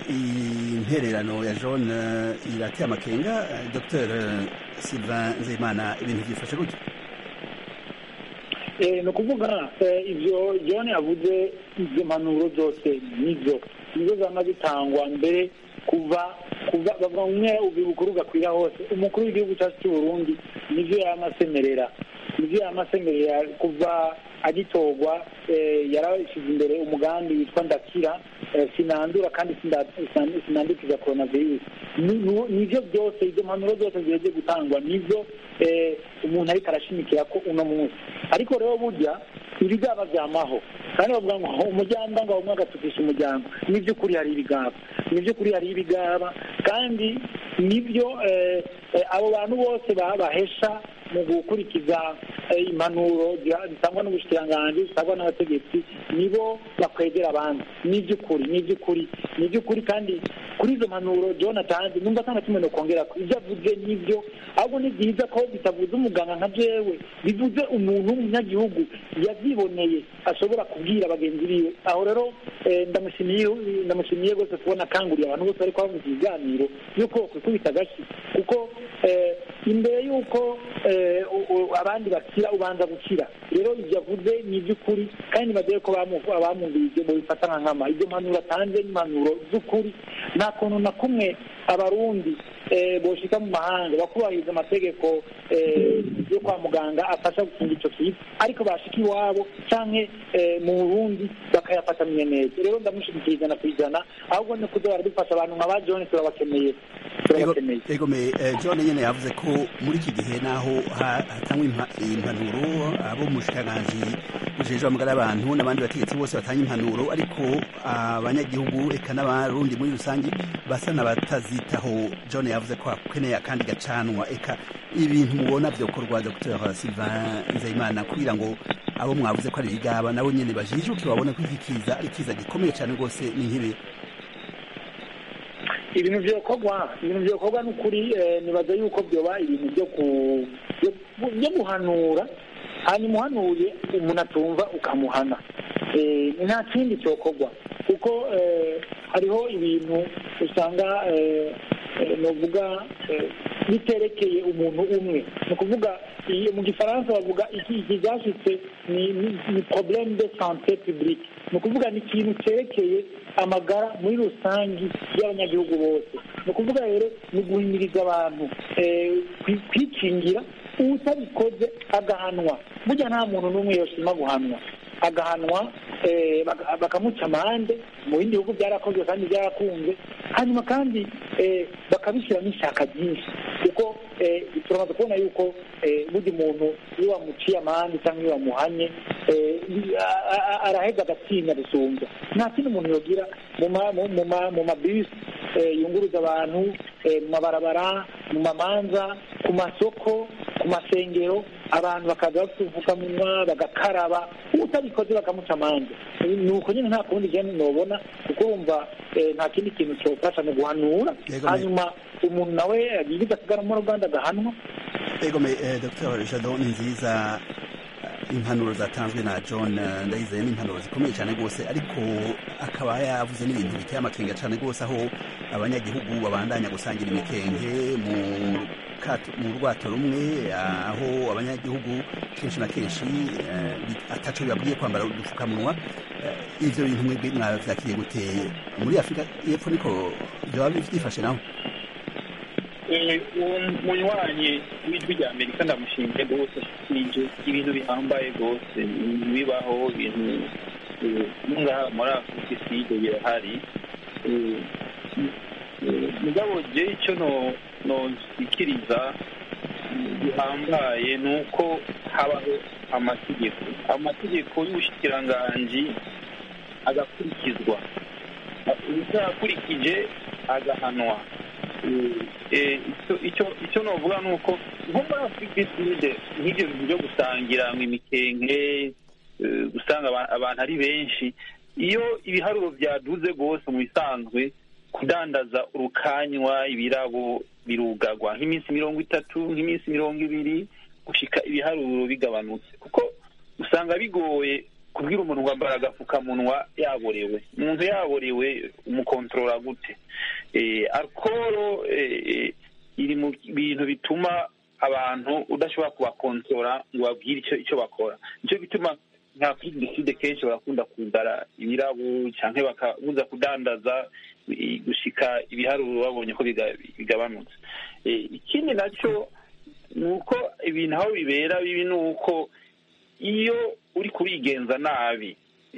intererano ya John irateye amakenga Dr Sylvain Nzeyimana ibintu byifashe gutya ni ukuvuga ibyo John yavuze izo mpanuro zose nizo nizo zama zitangwa mbere kuva kuva bavuga umwe ubukuru gakwira hose umukuru w'igihugu cyacu cy'u Burundi nivyo yamasemerera nivyo yamasemerera kuva agitorwa yarashize imbere umugambi witwa ndakira sinandura kandi sinandukiza coronavirus nivyo byose izo mpanuro zose ziheje gutangwa nivyo umuntu ariko arashimikira ko uno munsi ariko rero burya ibigaba vyamaho kandi bavuga ngo umuryango ngo umwe agatukisha umuryango n'ivy'ukuri hari ibigaba n'ivy'ukuri hari ibigaba kandi nibyo abo bantu bose bahesha mu gukurikiza impanuro zitangwa n'ubushikiranganji zitangwa n'abategetsi nibo bakwegera abandi n'ivy'ukuri n'ivy'ukuri n'ivy'ukuri kandi kuri izo mpanuro John atanze numva atanga kimwe no kongera ibyo avuze n'ibyo ahubwo ni byiza ko bitavuze umuganga nka jewe bivuze umuntu w'umunyagihugu yavyiboneye ashobora kubwira bagenzi biwe aho rero ndamushimiye ndamushimiye rwose kubona kanguriye abantu bose ariko bavuze ibiganiro yuko kwikubita agashi kuko imbere yuko abandi bakira ubanza gukira rero ibyo avuze ni iby'ukuri kandi bagere ko abamwumvise ngo bifata nka nkama ibyo mpanuro atanze n'impanuro z'ukuri nta kuntu na kumwe abarundi boshika mu mahanga bakubahiriza amategeko yo kwa muganga afasha gukinga icyo kiza ariko bashika iwabo canke mu Burundi bakayafatanya neza rero ndamushyigikiye ijana ku ijana ahubwo ni kuza baradufasha abantu nka ba John turabakeneye turabakeneye ego me John nyene yavuze ko muri iki gihe naho hatangwa impanuro abo mushikiranganji ujejwe amagara y'abantu n'abandi bategetsi bose batanga impanuro ariko abanyagihugu eka n'abarundi muri rusange Burundi basa n'abatazitaho. John yavuze ko hakeneye akandi gacanwa. Eka ibintu mubona vyokorwa Dr Sylvain Nzeyimana kugira ngo abo mwavuze ko ari igaba nabo nyene bajijuke babone ko iki kiza ari kiza gikomeye cyane rwose. Ni nk'ibi ibintu vyokorwa ibintu vyokorwa n'ukuri nibaza yuko vyoba ibintu byo byo guhanura, hanyuma uhanuye umuntu atumva ukamuhana. Nta kindi cyokorwa kuko hariho ibintu usanga novuga biterekeye umuntu umwe. Ni ukuvuga mu gifaransa bavuga iki cyashitse ni problème de santé publique. Ni ukuvuga ni ikintu cyerekeye amagara muri rusangi y'abanyagihugu bose. Ni ukuvuga rero ni guhimiriza abantu kwikingira, utabikoze agahanwa. Burya nta muntu n'umwe yoshima guhanwa, agahanwa bakamuca amande. Mu bindi bihugu byarakozwe kandi byarakunze, hanyuma kandi bakabishyiramo ishaka ryinshi kuko turamaze kubona yuko burya umuntu iyo wamuciye amande cyangwa iyo wamuhanye araheza agatinya gusumbya. nta kindi umuntu yogira mu mabisi yunguruza abantu, mu mabarabara, mu mamanza, ku masoko, ku masengero, abantu bakaza bafite ubupfukamunwa bagakaraba. Utabikoze bakamuca amande. Ni uko nyine nta kundi genda nobona kuko wumva nta kindi kintu cyofasha mu guhanura, hanyuma umuntu nawe yigize akagaramo uruganda agahanwa. Ego me Dr Jado ni nziza. Impanuro zatanzwe na John Ndayizeye ni impanuro zikomeye cyane rwose, ariko akaba yavuze n'ibintu biteye amakenga cyane rwose, aho abanyagihugu babandanya gusangira imikenge mu mu rwato rumwe, aho abanyagihugu kenshi na kenshi ataco bibabwiye kwambara udupfukamunwa. Ivyo bintu mwebwe mwavyakiriye gute muri Afurika y'Epfo? Niko byaba byifashe naho? Munywanyi w'ijwi rya Amerika ndamushinje rwose, sinje ibintu bihambaye rwose bibaho, ibintu ngaha muri Afurika iside birahari. Mugabo je icyo no nosikiriza bihambaye ni uko habaho amategeko amategeko y'ubushikiranganji agakurikizwa, utakurikije agahanwa. icyo novuga ni uko nko muri Afurika iside nk'ibyo bintu byo gusangira imikenge, gusanga abantu ari benshi, iyo ibiharuro byaduze rwose mu bisanzwe kudandaza urukanywa ibirabo birugagwa nk'iminsi mirongo itatu nk'iminsi mirongo ibiri gushika ibiharuro bigabanutse, kuko usanga bigoye kubwira umuntu ngo ambara agapfukamunwa yaborewe. Umuntu yaborewe umukontorora gute? Alcohol iri mu bintu bituma abantu udashobora kubakontorora ngo babwire icyo icyo bakora. Nicyo bituma nka Afurika y'Iside kenshi barakunda kugara ibirabo cyangwa bakabuza kudandaza gushika ibiharuro babonye ko bigabanutse. Ikindi nacyo ni uko ibintu aho bibera bibi ni uko iyo uri kubigenza nabi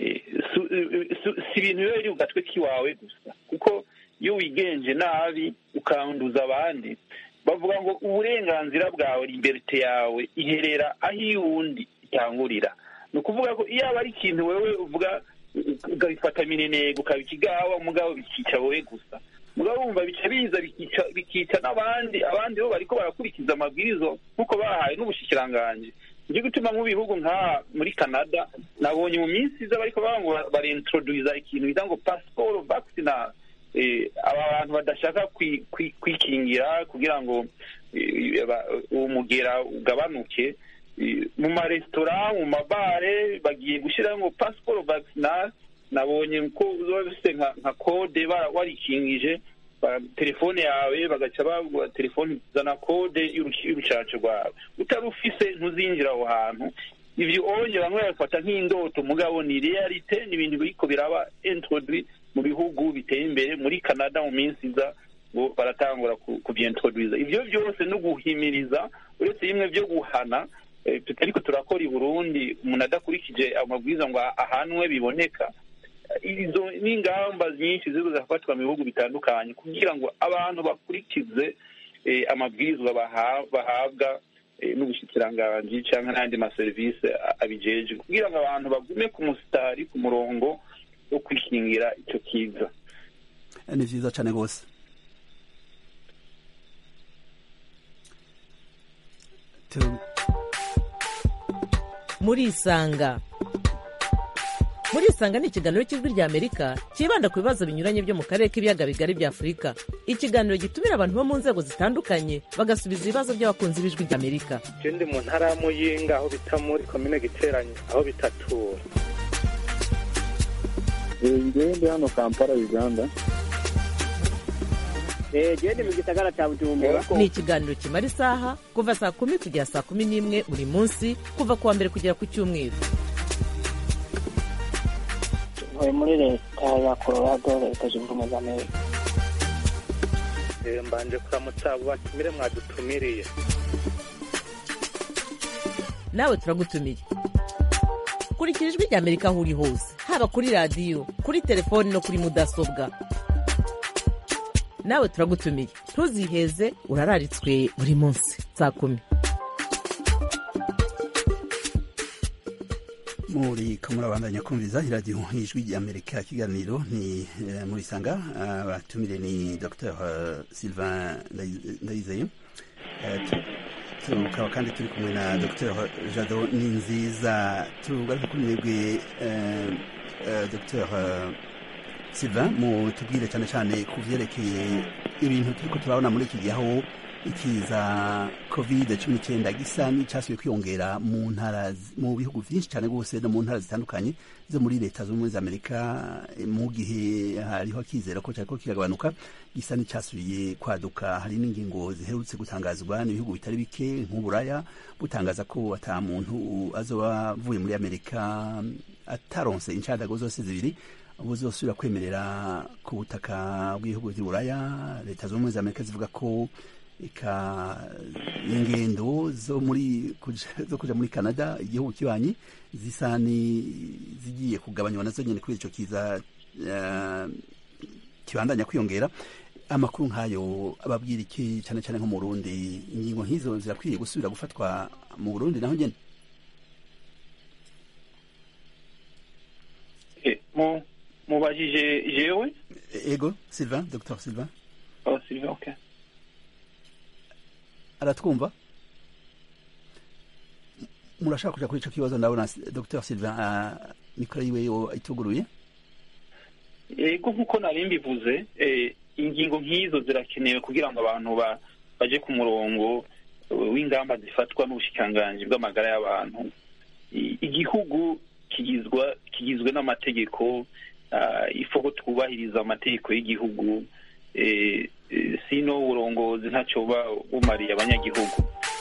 si ibintu biba biri ku gatwe k'iwawe gusa, kuko iyo wigenje nabi ukanduza abandi, bavuga ngo uburenganzira bwawe, liberite yawe iherera aho iy'uwundi itangurira. Ni ukuvuga ko iyo aba ari ikintu wewe uvuga ukabifata minenego ukabikigawa mugabo bikica wowe gusa, mugabo wumva bica biza bikica n'abandi, abandi bo bariko barakurikiza amabwirizo nk'uko bahaye n'ubushikiranganji. Nje gutuma mu bihugu nka muri Canada nabonye mu minsi iza bariko bango barintroduza ikintu bita ngo passeport vaccinal, abantu badashaka kwikingira kugira ngo umugera ugabanuke. Mu maresitora, mu mabare bagiye gushyiraho ngo passeport vaccinal. Nabonye ko bafite nka code warikingije telefone yawe, bagaca bagura telefone zana code y'urucaca rwawe, utarufise ntuzinjira aho hantu. Ivyo onye bamwe bafata nk'indoto, mugabo ni realite, ni ibintu biriko biraba introduit mu bihugu biteye imbere. Muri Canada mu minsi iza ngo baratangura kubyintroduza. Ivyo byose no guhimiriza, uretse bimwe byo guhana tutariko turakora i Burundi, umuntu adakurikije amabwiriza ngo ahanwe biboneka. Izo n'ingamba nyinshi zizo zafatwa mu bihugu bitandukanye kugira ngo abantu bakurikize amabwirizwa bahabwa n'ubushikiranganji cyangwa n'andi maserivisi abijeje, kugira ngo abantu bagume ku musitari, ku murongo wo kwikingira icyo kiza. ni vyiza cane gose. Murisanga Murisanga ni ikiganiro cy'ijwi rya Amerika kibanda ku bibazo binyuranye byo mu karere k'ibiyaga bigari bya Afurika. Ikiganiro gitumira abantu bo mu nzego zitandukanye bagasubiza ibibazo by'abakunzi b'ijwi rya Amerika. Je ndi mu ntara ya Muyinga aho bita muri komine Giteranyi aho bitatura. Ngewe ndi hano Kampala Uganda. Eh je ndi mu gisagara cya Bujumbura. Ni ikiganiro kimara isaha kuva saa kumi kugera saa kumi n'imwe buri munsi kuva kuwa mbere kugera ku cyumweru. Ntuye muri leta ya Colorado, leta zunze ubumwe za Amerika. Eh mbanje kuramutsa abo batumire mwadutumiriye. Nawe turagutumiye. Kurikira ijwi rya Amerika aho uri hose, haba kuri radiyo, kuri telefoni no kuri mudasobwa. Nawe turagutumiye. Ntuziheze, urararitswe buri munsi saa kumi. Muri kamurabandanya kumviza iradiyo ijwi rya Amerika. Kiganiro ni uh, muri sanga abatumire uh, ni Docteur uh, Sylvain Ndayizeye. Uh, tukaba kandi turi kumwe na Docteur Jado Ninziza. Tugaruka kuri mwebwe uh, uh, Docteur uh, Sylvain, mu tubwire cyane cyane ku vyerekeye ibintu turiko turabona muri iki gihe aho ikiza covid cumi n'icyenda gisa n'icyasubiye kwiyongera mu ntara mu bihugu byinshi cyane gose no mu ntara zitandukanye zo muri leta z'ubumwe za Amerika. Mu gihe hariho akizera ko cyariko kiragabanuka, gisa n'icyasubiye kwaduka. Hari n'ingingo ziherutse gutangazwa n'ibihugu bitari bike nk'Uburaya butangaza ko ata muntu azoba avuye muri Amerika ataronse incadago zose zibiri buzosubira kwemerera ku butaka bw'ibihugu by'Uburaya. Leta z'ubumwe za Amerika zivuga ko ika ingendo zo muri kuja, zo kuja muri Canada, igihugu kibanyi, zisa ni zigiye kugabanywa nazo nyene kuri ico kiza uh, kibandanya kwiyongera. Amakuru nkayo ababwira iki cyane cyane nko mu Burundi? Ingingo nk'izo zirakwiye gusubira gufatwa mu Burundi naho nyene? Eh, mu mubajije jewe? Ego, Sylvain, Docteur Sylvain. Oh, Sylvain, okay. Aratwumva? Murashaka kuja kuri ico kibazo? Ndabona Docteur Sylvain uh, mikoro yiwe yo ituguruye. Ego nkuko nari mbivuze, eh, ingingo nk'izo zirakenewe kugira ngo abantu ba baje ku murongo w'ingamba zifatwa n'ubushikanganje bw'amagara y'abantu. Igihugu kigizwa kigizwe n'amategeko, uh, ifoko twubahiriza amategeko y'igihugu. Eh, sino uburongozi ntacyo buba bumariye abanyagihugu.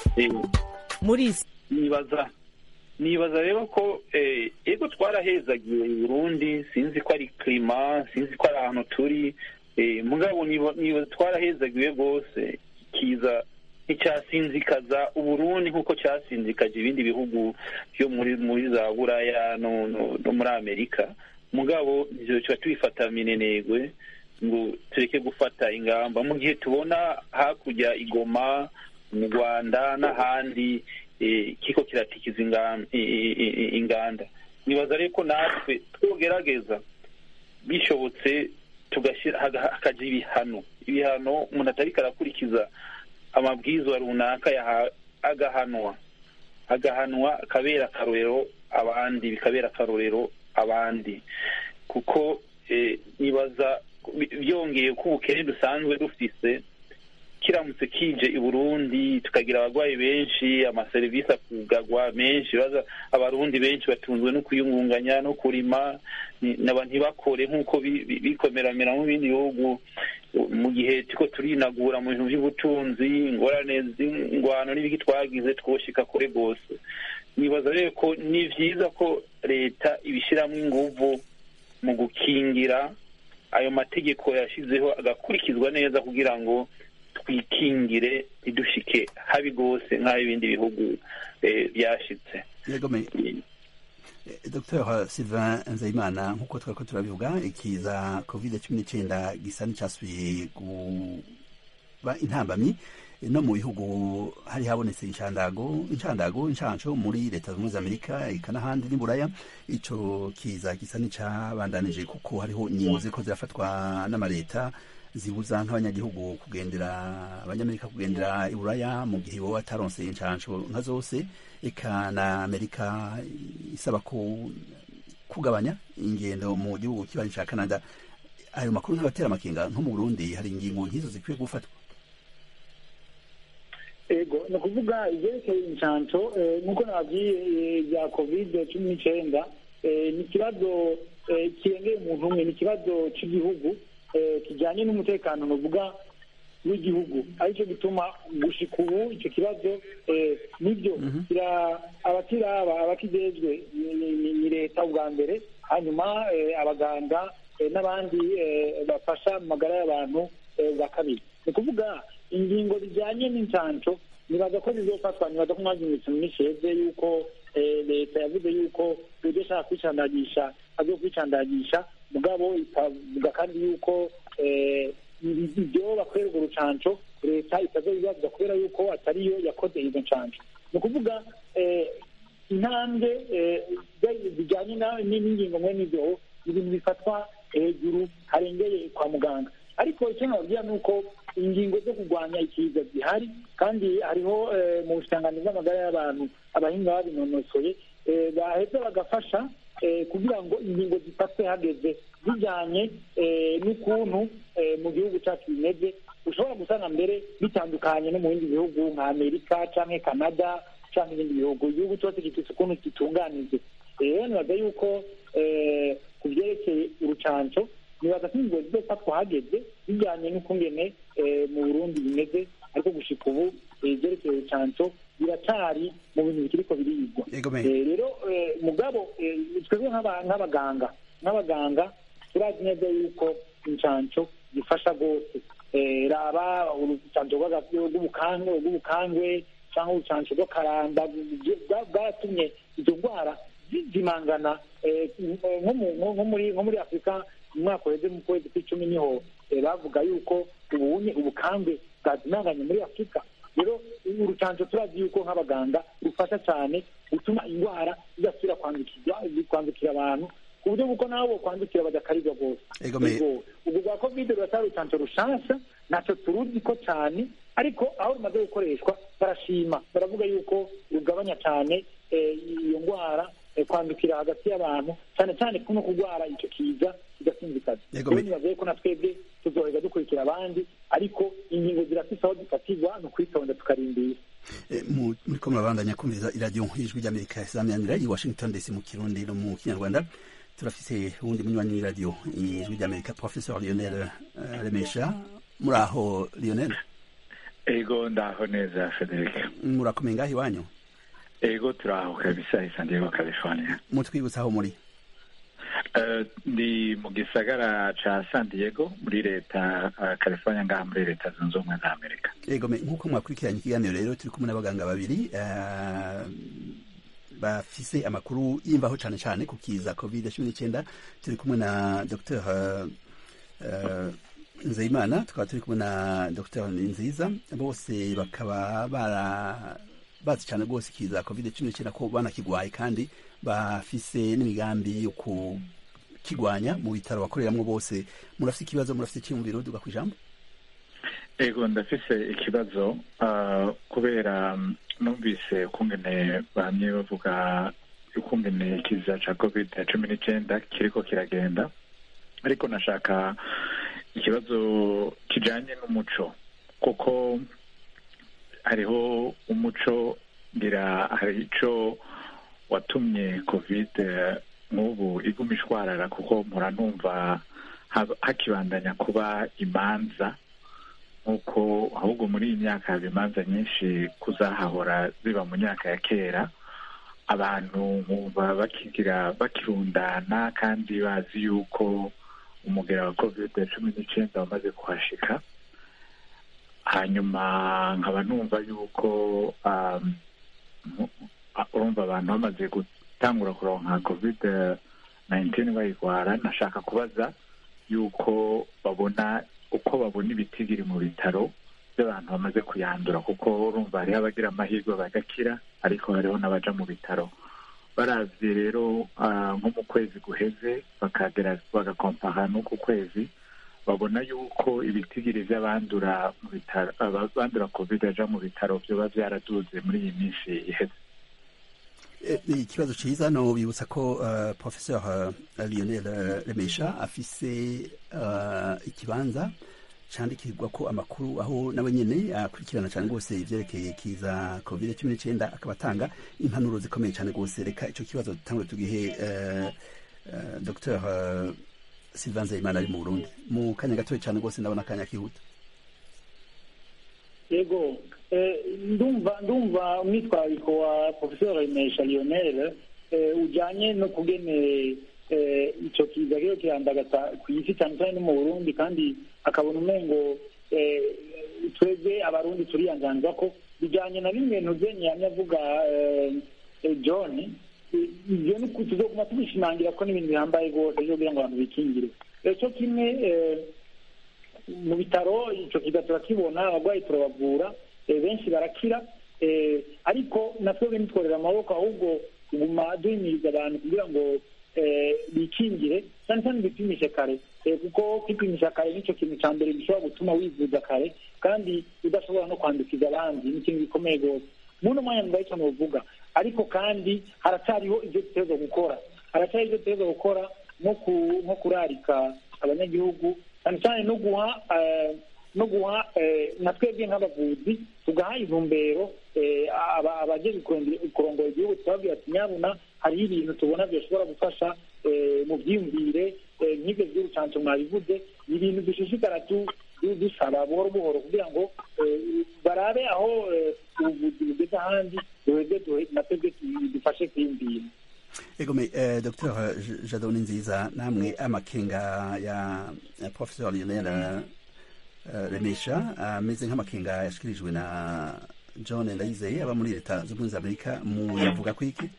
Muri nibaza nibaza rero ko eh, ego twarahezagiye i Burundi, sinzi ko ari klima, sinzi ko ari ahantu turi, eh, mugabo nibaza twarahezagiye bose. Kiza icyasinzikaza Uburundi nkuko cyasinzikaje ibindi bihugu byo muri muri za Buraya no, no, no muri Amerika. Mugabo ivyo cyo twifata minenegwe ngo tureke gufata ingamba mu gihe tubona hakurya Igoma mu Rwanda n'ahandi e, kiko kiratikiza inganda, e, e, inganda. Nibaza rero ko natwe twogerageza bishobotse tugashyira hakaje ibihano ibihano umuntu atari karakurikiza amabwizwa runaka ya agahanwa agahanwa akabera karorero abandi bikabera karorero abandi, kuko e, nibaza byongeye ko ubukene dusanzwe dufise kiramutse kije i Burundi tukagira abagwayi benshi, amaserivisi akugagwa menshi, baza abarundi benshi batunzwe no kuyungunganya no kurima n'abantu bakore nkuko bikomeramira mu bindi bihugu. Mu gihe tiko turinagura mu bintu by'ubutunzi, ingorane z'ingwano n'ibiki twagize twoshika kure gose. Nibaza rero ko ni vyiza ko leta ibishiramo inguvu mu gukingira ayo mategeko yashizeho agakurikizwa neza kugira ngo twikingire idushike habi gose nk'aho ibindi bihugu byashitse. Yego me Docteur Sylvain Nzeyimana, nkuko twako turabivuga ikiza covid cumi n'icyenda gisa n'icyasubiye kuba intambamyi no mu bihugu hari habonetse inshandago inshandago inshanco muri leta zunze ubumwe za Amerika eka n'ahandi n'Iburaya ico kiza gisa n'icabandanije kuko hariho ingingo ziriko zirafatwa n'amaleta zibuza nk'abanyagihugu kugendera abanyamerika kugendera Iburaya mu gihe bo bataronse inshanco nka zose eka na Amerika isaba ko kugabanya ingendo mu gihugu kibanyi ca Canada. Ayo makuru nk'abatera amakenga nko mu Burundi hari ingingo nk'izo zikwiye gufatwa. Ego ni ukuvuga ivyerekeye inshanco nk'uko nababwiye bya covid cumi n'icenda ni ikibazo kirengeye umuntu umwe, ni ikibazo cy'igihugu kijyanye n'umutekano nuvuga w'igihugu, aricyo gituma gushika ubu icyo kibazo nibyo abakiraba abakijejwe ni leta ubwa mbere, hanyuma abaganga n'abandi bafasha mu magara y'abantu bwa kabiri. ni ukuvuga ingingo zijyanye n'inshanco nibaza ko zizofatwa, nibaza ko mwazimitse mu misheze yuko leta yavuze yuko ujya ashaka kwicandagisha azo kwicandagisha, mugabo ikavuga kandi yuko ibyo bakorera urwo rucanco leta itazobibavuga kubera yuko atariyo yakoze izo nshanco. ni ukuvuga intambwe zijyanye n'ingingo mwe n'ibyo ibintu bifatwa hejuru harengeye kwa muganga, ariko icyo nababwira ni uko ingingo zo kurwanya ikiza zihari kandi hariho mu bushikiranganji bw'amagara y'abantu abahinga babinonosoye baheza bagafasha kugira ngo ingingo zifatwe hageze zijyanye n'ukuntu mu gihugu cyacu bimeze. ushobora gusanga mbere bitandukanye no mu bindi bihugu nka Amerika cyangwa Canada cyangwa ibindi bihugu, igihugu cyose gifite ukuntu gitunganije. rero nibaza yuko ku byerekeye urucanco nibaza ko ingingo zizofatwa hageze bijyanye n'ukungene mu Burundi bimeze, ariko gushika ubu ibyerekeye urucanco biracari mu bintu bikiriko birigwa. rero mugabo twebwe nk'abaganga nk'abaganga turazi neza yuko inshanco zifasha rwose. raba urucanco rw'ubukangwe cyangwa urucanco rwo karanda bwatumye izo ndwara zizimangana nko muri Afurika. mu mwaka uheze mu kwezi kw'icumi niho bavuga yuko ubunye ubukangwe bwazimanganye muri Afurika. rero urucanco turazi yuko nk'abaganga rufasha cyane gutuma indwara zidasubira kwandukira abantu ku buryo bw'uko nabo kwandukira badakarirwa rwose. ubwo bwa covid ruracyari urucanco rushasha, ntacyo turuzi ko cyane, ariko aho rumaze gukoreshwa barashima, baravuga yuko rugabanya cyane iyo ndwara kwandukira hagati y'abantu, cyane cyane no kurwara icyo kiza kigasinzikaza. rero nibavuye ko na twebwe tuzoheza dukurikira abandi, ariko ingingo zirafise aho zifatirwa ni ukwitonda tukarindira. muriko murabandanya kumviriza iradiyo ijwi ry'Amerika isaminanira i Washington D C mu Kirundi no mu Kinyarwanda. turafise uwundi munywanyi w'iradiyo ijwi ry'Amerika, Professeur Lionel Remesha. muri aho Lionel? Ego ndaho neza Frederic. murakomeye ngaho iwanyu? Ego turaho kabisa i San Diego, California. mutwibutsa aho muri? ndi mu gisagara ca San Diego muri leta California, ngaha muri leta zunze ubumwe za Amerika. Ego nk'uko mwakurikiranye ikiganiro rero turi kumwe n'abaganga babiri bafise amakuru yimvaho cane cane ku kiza covid cumi n'icenda. turi kumwe na Dr Nzeyimana, tukaba turi kumwe na Dr Nziza, bose bakaba bara bazi cyane rwose kiza covid cumi n'icenda ko banakigwaye kandi bafise n'imigambi yo kukigwanya mu bitaro bakoreramwo bose. murafise ikibazo, murafise icyumviro duga ku ijambo? Ego ndafise ikibazo kubera numvise ukungene bamye bavuga ukungene kiza ca covid cumi n'icenda kiriko kiragenda, ariko nashaka ikibazo kijanye n'umuco, kuko hariho umuco ngira hari ico watumye covid nk'ubu iguma ishwarara, kuko mpora numva hakibandanya kuba imanza nk'uko ahubwo muri iyi myaka haba imanza nyinshi kuzahahora ziba mu myaka ya kera. abantu nkumva bakigira bakirundana kandi bazi yuko umugera wa covid cumi n'icenda wamaze kuhashika. hanyuma nkaba numva yuko urumva abantu bamaze gutangura kuronka covid nineteen bayigwara. nashaka kubaza yuko babona uko babona ibitigiri mu bitaro by'abantu bamaze kuyandura, kuko urumva hariho abagira amahirwe bagakira ariko hariho n'abaja mu bitaro. Baravye rero nko mu kwezi guheze bakagera bagakompara n'uku kwezi, babona yuko ibitigiri vy'abandura mu bitaro abandura covid aja mu bitaro vyoba vyaraduze muri iyi minsi iheze. Ikibazo ciza no bibutsa ko uh, Professeur uh, Lionel Remesha afise uh, ikibanza candikirwa ko amakuru aho nawe nyene akurikirana cyane rwose ivyerekeye kiza covid cumi n'icenda, akaba atanga impanuro zikomeye cyane rwose. Reka ico kibazo dutangwe tugihe uh, uh, Dr uh, Sylvain Nzeyimana ari mu Burundi mu kanya gatoya cyane rwose, ndabona akanya kihuta. Yego, ndumva ndumva umwitwariko wa Professeur Remesha Lionel ujanye no kugene ico kiza rero kirandagata ku isi cyane cyane no mu Burundi, kandi akabona umengo twebwe abarundi turiyanganza ko bijanye na bimwe ntuzenye yamye avuga John, ivyo ni tuzoguma tubishimangira ko n'ibintu bihambaye rwose byo kugira ngo abantu bikingire. Eco kimwe mu bitaro ico kiza turakibona, abagwayi turabavura, benshi barakira, ariko natwe nitworera amaboko ahubwo kuguma duhimiriza abantu kugira ngo bikingire, cyane cyane bipimishe kare, kuko kwipimisha kare nico kintu ca mbere gishobora gutuma wivuza kare kandi udashobora no kwandukiza abandi. Ni ikintu gikomeye rwose. Muno mwanya mbaye icyo novuga, ariko kandi haracyariho ivyo dutegerezwa gukora, haracyari ivyo dutegerezwa gukora nko kurarika abanyagihugu, cyane cyane no guha no guha na twebwe nk'abavuzi tugaha intumbero abagiye kurongora igihugu, tubabwira ati nyabuna hariho ibintu tubona bishobora gufasha mu byiyumvire nk'ibyo by'urucanco mwabivuze. ni ibintu dushishikara dusaba buhoro buhoro kugira ngo barabe aho ubuvuzi bugeze ahandi duheze natwebwe dufashe kwiyumvira. Egome, eh, Docteur Jado Ninziza, namwe amakenga ya, ya Professeur Lionel uh, Remesha ameze uh, nk'amakenga yashikirijwe na John Ndayizeye aba muri Leta z'Ubumwe za Amerika, mu yavuga ko iki?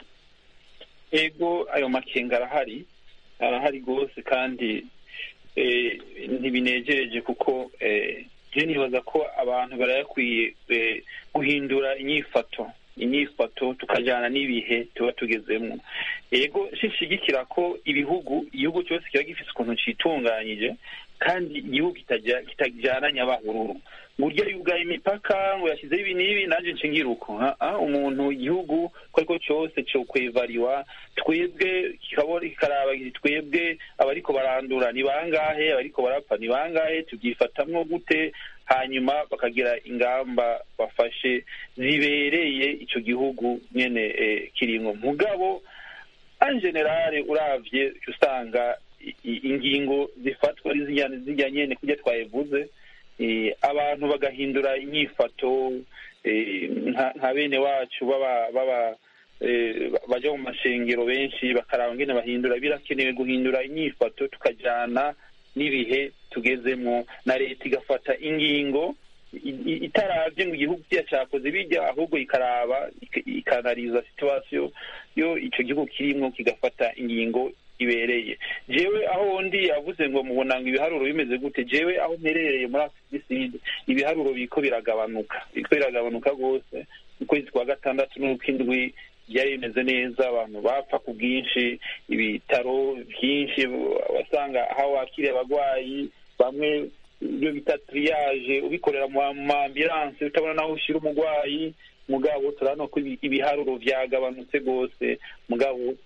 Ego, ayo makenga arahari arahari rwose, kandi eh, ntibinejereje kuko eh, je nibaza ko abantu barayakwiye eh, guhindura inyifato inyifato tukajana n'ibihe tuba tugezemo. Ego shishigikira ko ibihugu igihugu cyose kiba gifite ukuntu citunganyije, kandi igihugu kitajya kitajana nyabahururu buryo yugaye imipaka ngo yashyizeho ibi n'ibi nanje nshingira uko ah umuntu igihugu ko ariko cyose cyo kwevariwa, twebwe kikabora ikaraba twebwe abariko barandura ni bangahe, abariko barapfa ni bangahe, tubyifatamwo gute, hanyuma bakagira ingamba bafashe zibereye ico gihugu nyene eh, kiringo. Mugabo en general uravye usanga ingingo zifatwa ari zijyanye zijyanye kujya twayevuze, eh, abantu bagahindura inyifato, eh, nka bene wacu baba baba eh, baje mu mashengero benshi bakaraba ngene bahindura. Birakenewe guhindura inyifato tukajana n'ibihe tugezemo, na leta igafata ingingo itaravye ngo igihugu cyakoze bijya, ahubwo ikaraba ikanariza situation yo ico gihugu kirimo, kigafata ingingo ibereye. Jewe aho ndi yavuze ngo mubona ngo ibiharuro bimeze gute, jewe aho mperereye muri Afrika ibiharuro biko biragabanuka biko biragabanuka gose. Ukwezi kwa gatandatu n'ukindwi byari bimeze neza, abantu bapfa ku bwinshi, ibitaro byinshi wasanga aho wakiriye abagwayi bamwe ibyo bita triage ubikorera mu ambulance utabona naho ushira umugwayi. Mugabo turano ko ibiharuro byagabanutse gose, mugabo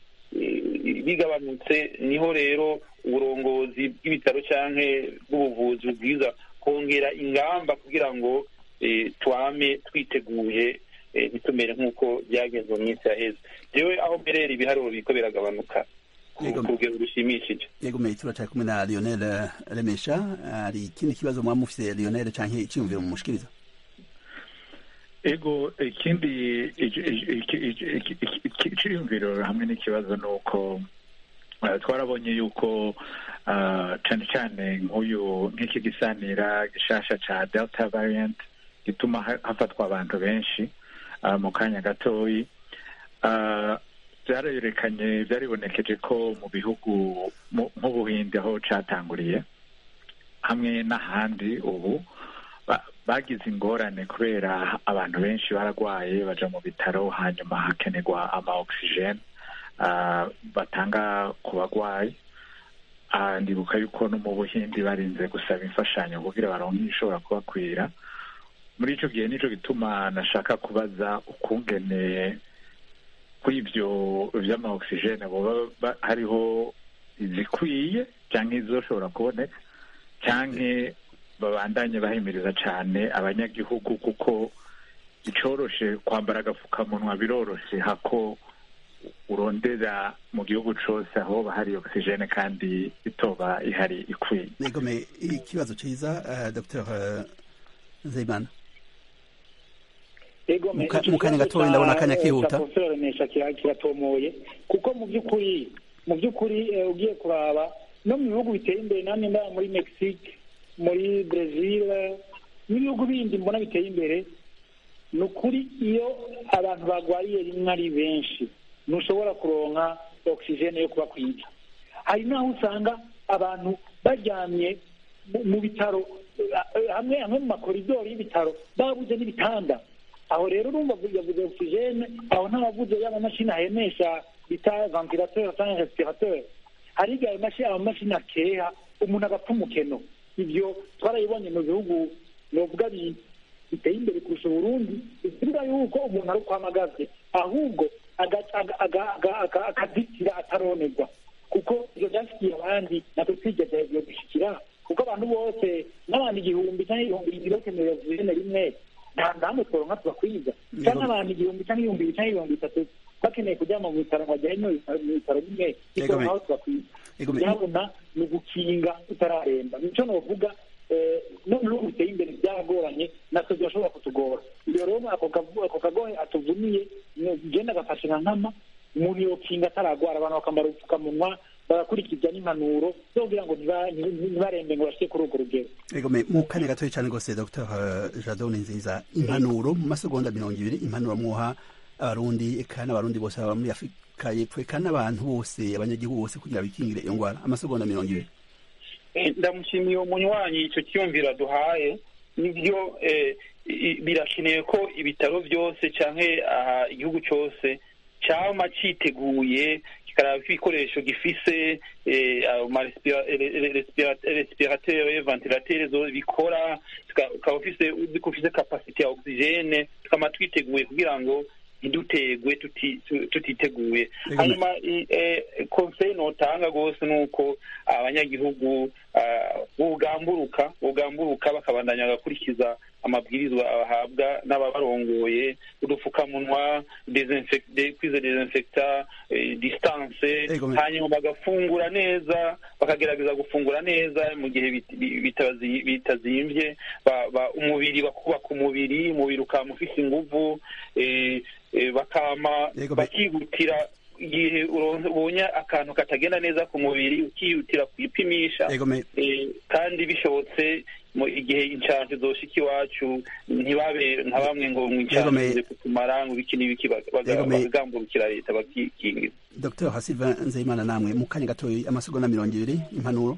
bigabanutse niho rero uburongozi bw'ibitaro canke bw'ubuvuzi bwiza kongera ingamba kugira ngo e, twame twiteguye bitumere nk'uko byagenze mu minsi yaheze. Jewe aho mberera ibiharuro biko biragabanuka kugeza urushimishije. Yego me turacaye kumwe na Lionel Remesha. Ari ikindi kibazo mwa mufise Lionel canke icyumviro mu mushikiriza? Ego ikindi icyumviro hamwe n'ikibazo nuko twarabonye yuko cyane cyane nk'uyu nk'iki gisanira gishasha ca Delta variant gituma hafatwa abantu benshi mu kanya gatoyi. Byarerekanye byaribonekeje ko mu bihugu nk'Ubuhinde aho catanguriye hamwe n'ahandi ubu bagize ingorane kubera abantu benshi baragwaye baja mu bitaro, hanyuma hakenerwa ama oxygene uh, batanga ku bagwayi. Uh, ndibuka yuko no mu Buhindi barinze gusaba imfashanyo kugira baronke ishobora kubakwira. Muri ico gihe nico gituma nashaka kubaza ukungene kuri ivyo vy'ama oxygene boba hariho izikwiye canke izoshobora kuboneka, canke babandanye bahimiriza cane abanyagihugu kuko icoroshe kwambara agapfukamunwa, biroroshe hako urondera mu gihugu cose aho bahari oxygene kandi itoba ihari ikwiye. Nigome ikibazo ciza uh, Dr uh, Nzeyimana. Mukanya gatoya ndabona akanya kihuta. Nesha kiratomoye kuko mu by'ukuri mu by'ukuri ugiye kuraba no mu bihugu biteye imbere, namwe nda muri Mexique, muri Brazil, n'ibihugu bindi mbona biteye imbere, ni ukuri iyo abantu bagwariye rimwe ari benshi ntushobora kuronka oxygene yo kubakwiza. Hari naho usanga abantu bajyamye mu bitaro, hamwe hamwe mu makoridori y'ibitaro babuze n'ibitanda. Aho rero urumva yavuze oxygene, aho ntabavuze y'amamashini ahemesha bita ventilateur cyangwa respirateur. Hari igihe amamashini akeha umuntu agapfa umukeno. Ibyo twarayibonye mu bihugu novuga biteye imbere kurusha Burundi, bivuga yuko umuntu ari kwamagaze ahubwo akaditira ataronerwa, kuko ibyo byashyikiye abandi natwe twigeze ibyo gushyikira, kuko abantu bose n'abantu igihumbi cyangwa ibihumbi bibiri bakeneye oxygene rimwe nta ndamwe tworonka tubakwiza, cyangwa abantu igihumbi cyangwa ibihumbi bibiri cyangwa ibihumbi bitatu bakeneye kuryama mu bitaro bajyanye mu bitaro bimwe ikoronkaho tubakwiza. Byabona ni ugukinga utararemba. Nico novuga no mu bihugu biteye imbere byaragoranye, natwe byashobora kutugora. Iyo rero ako kagohe atuvuniye genda gafashe nka nkama, umuntu yokinga ataragwara, abantu bakambara ubupfukamunwa, bagakurikiza n'impanuro zo kugira ngo ntibarembe ngo bashike kuri urwo rugero. Ego mu kanya gatoya cyane rwose Dr Jado Ninziza, impanuro mu masegonda mirongo ibiri, impanuro mwoha abarundi eka n'abarundi bose baba muri Afurika y'Epfo eka n'abantu bose, abanyagihugu bose kugira bikingire iyo ngwara, amasegonda mirongo ibiri. Ndamushimiye umunywanyi icyo cyumvira duhaye. Nibyo birakeneye ko ibitaro byose canke igihugu cyose cyama citeguye kikaraba ibikoresho gifise respirateur ventilateur bikora, ukaba ufise ufise capacité ya oxygene, tukaba twiteguye kugira ngo ntidutegwe tutiteguye. Hanyuma conseil notanga rwose ni uko abanyagihugu bugamburuka bugamburuka bakabandanya bagakurikiza amabwirizwa bahabwa n'ababarongoye, udupfukamunwa, kwiza desinfecta, distance, hanyuma bagafungura neza, bakagerageza gufungura neza mu gihe bitazimvye, umubiri bakubaka umubiri umubiri ukaba ufise inguvu, bakama bakihutira igihe ubonye akantu katagenda neza ku mubiri ukihutira kwipimisha, kandi bishobotse igihe inshanjo zoshika iwacu ntibabe nka bamwe ngo mwinshanjo kutumara ngo biki n'ibiki, bagagamburukira leta bakikingira. Dr Hasiva Nzeyimana, namwe mu kanya gatoya amasegonda mirongo ibiri, impanuro.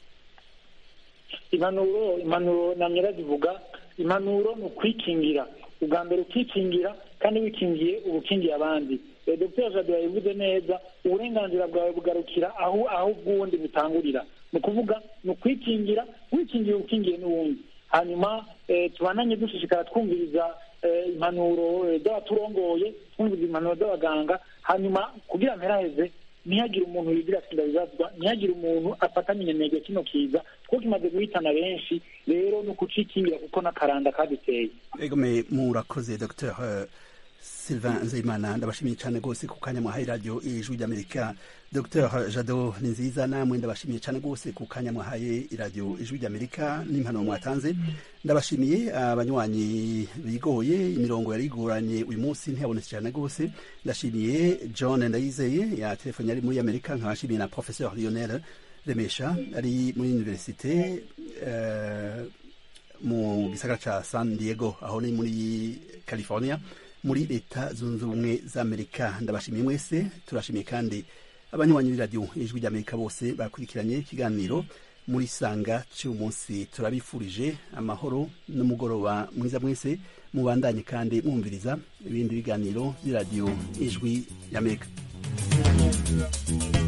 Impanuro impanuro namye razivuga, impanuro ni ukwikingira. Ubwa mbere ukikingira, kandi wikingiye ubukingiye abandi. Dr Jado yabivuze neza, uburenganzira bwawe bugarukira aho aho ubwundi butangurira. Ni ukuvuga ni ukwikingira, wikingiye ukingiye n'uwundi. Hanyuma tubananye dushishikara twumviriza impanuro z'abaturongoye, twumviriza impanuro z'abaganga, hanyuma kugira mperaheze ntihagire umuntu yigira sinda bibazwa, ntihagire umuntu afatanye inyemege kino kiza kuko kimaze guhitana benshi. Rero ni ukucikingira kuko n'akaranda kaduteye. Ego me murakoze Dr Sylvain Nzeyimana, ndabashimiye cyane rwose ku kanya mwahaye radio Ijwi ry'Amerika. Dr Jado Ninziza, namwe ndabashimiye cyane rwose ku kanya mwahaye radio Ijwi ry'Amerika n'impanuro mwatanze. Ndabashimiye abanywanyi bigoye, imirongo yari igoranye uyu munsi ntiyabonetse cyane rwose. Ndashimiye John Ndayizeye ya telefone yari muri Amerika, nkabashimiye na Professeur Lionel Remesha ari muri université uh, mu gisagara ca San Diego aho ni muri California muri leta zunze ubumwe za Amerika. Ndabashimiye mwese, turashimiye kandi abanywanyi b'iradio Ijwi ry'Amerika bose bakurikiranye ikiganiro muri sanga cy'uyu munsi turabifurije amahoro n'umugoroba mwiza mwese mubandanye kandi mwumviriza ibindi biganiro by'iradiyo ijwi y'Amerika.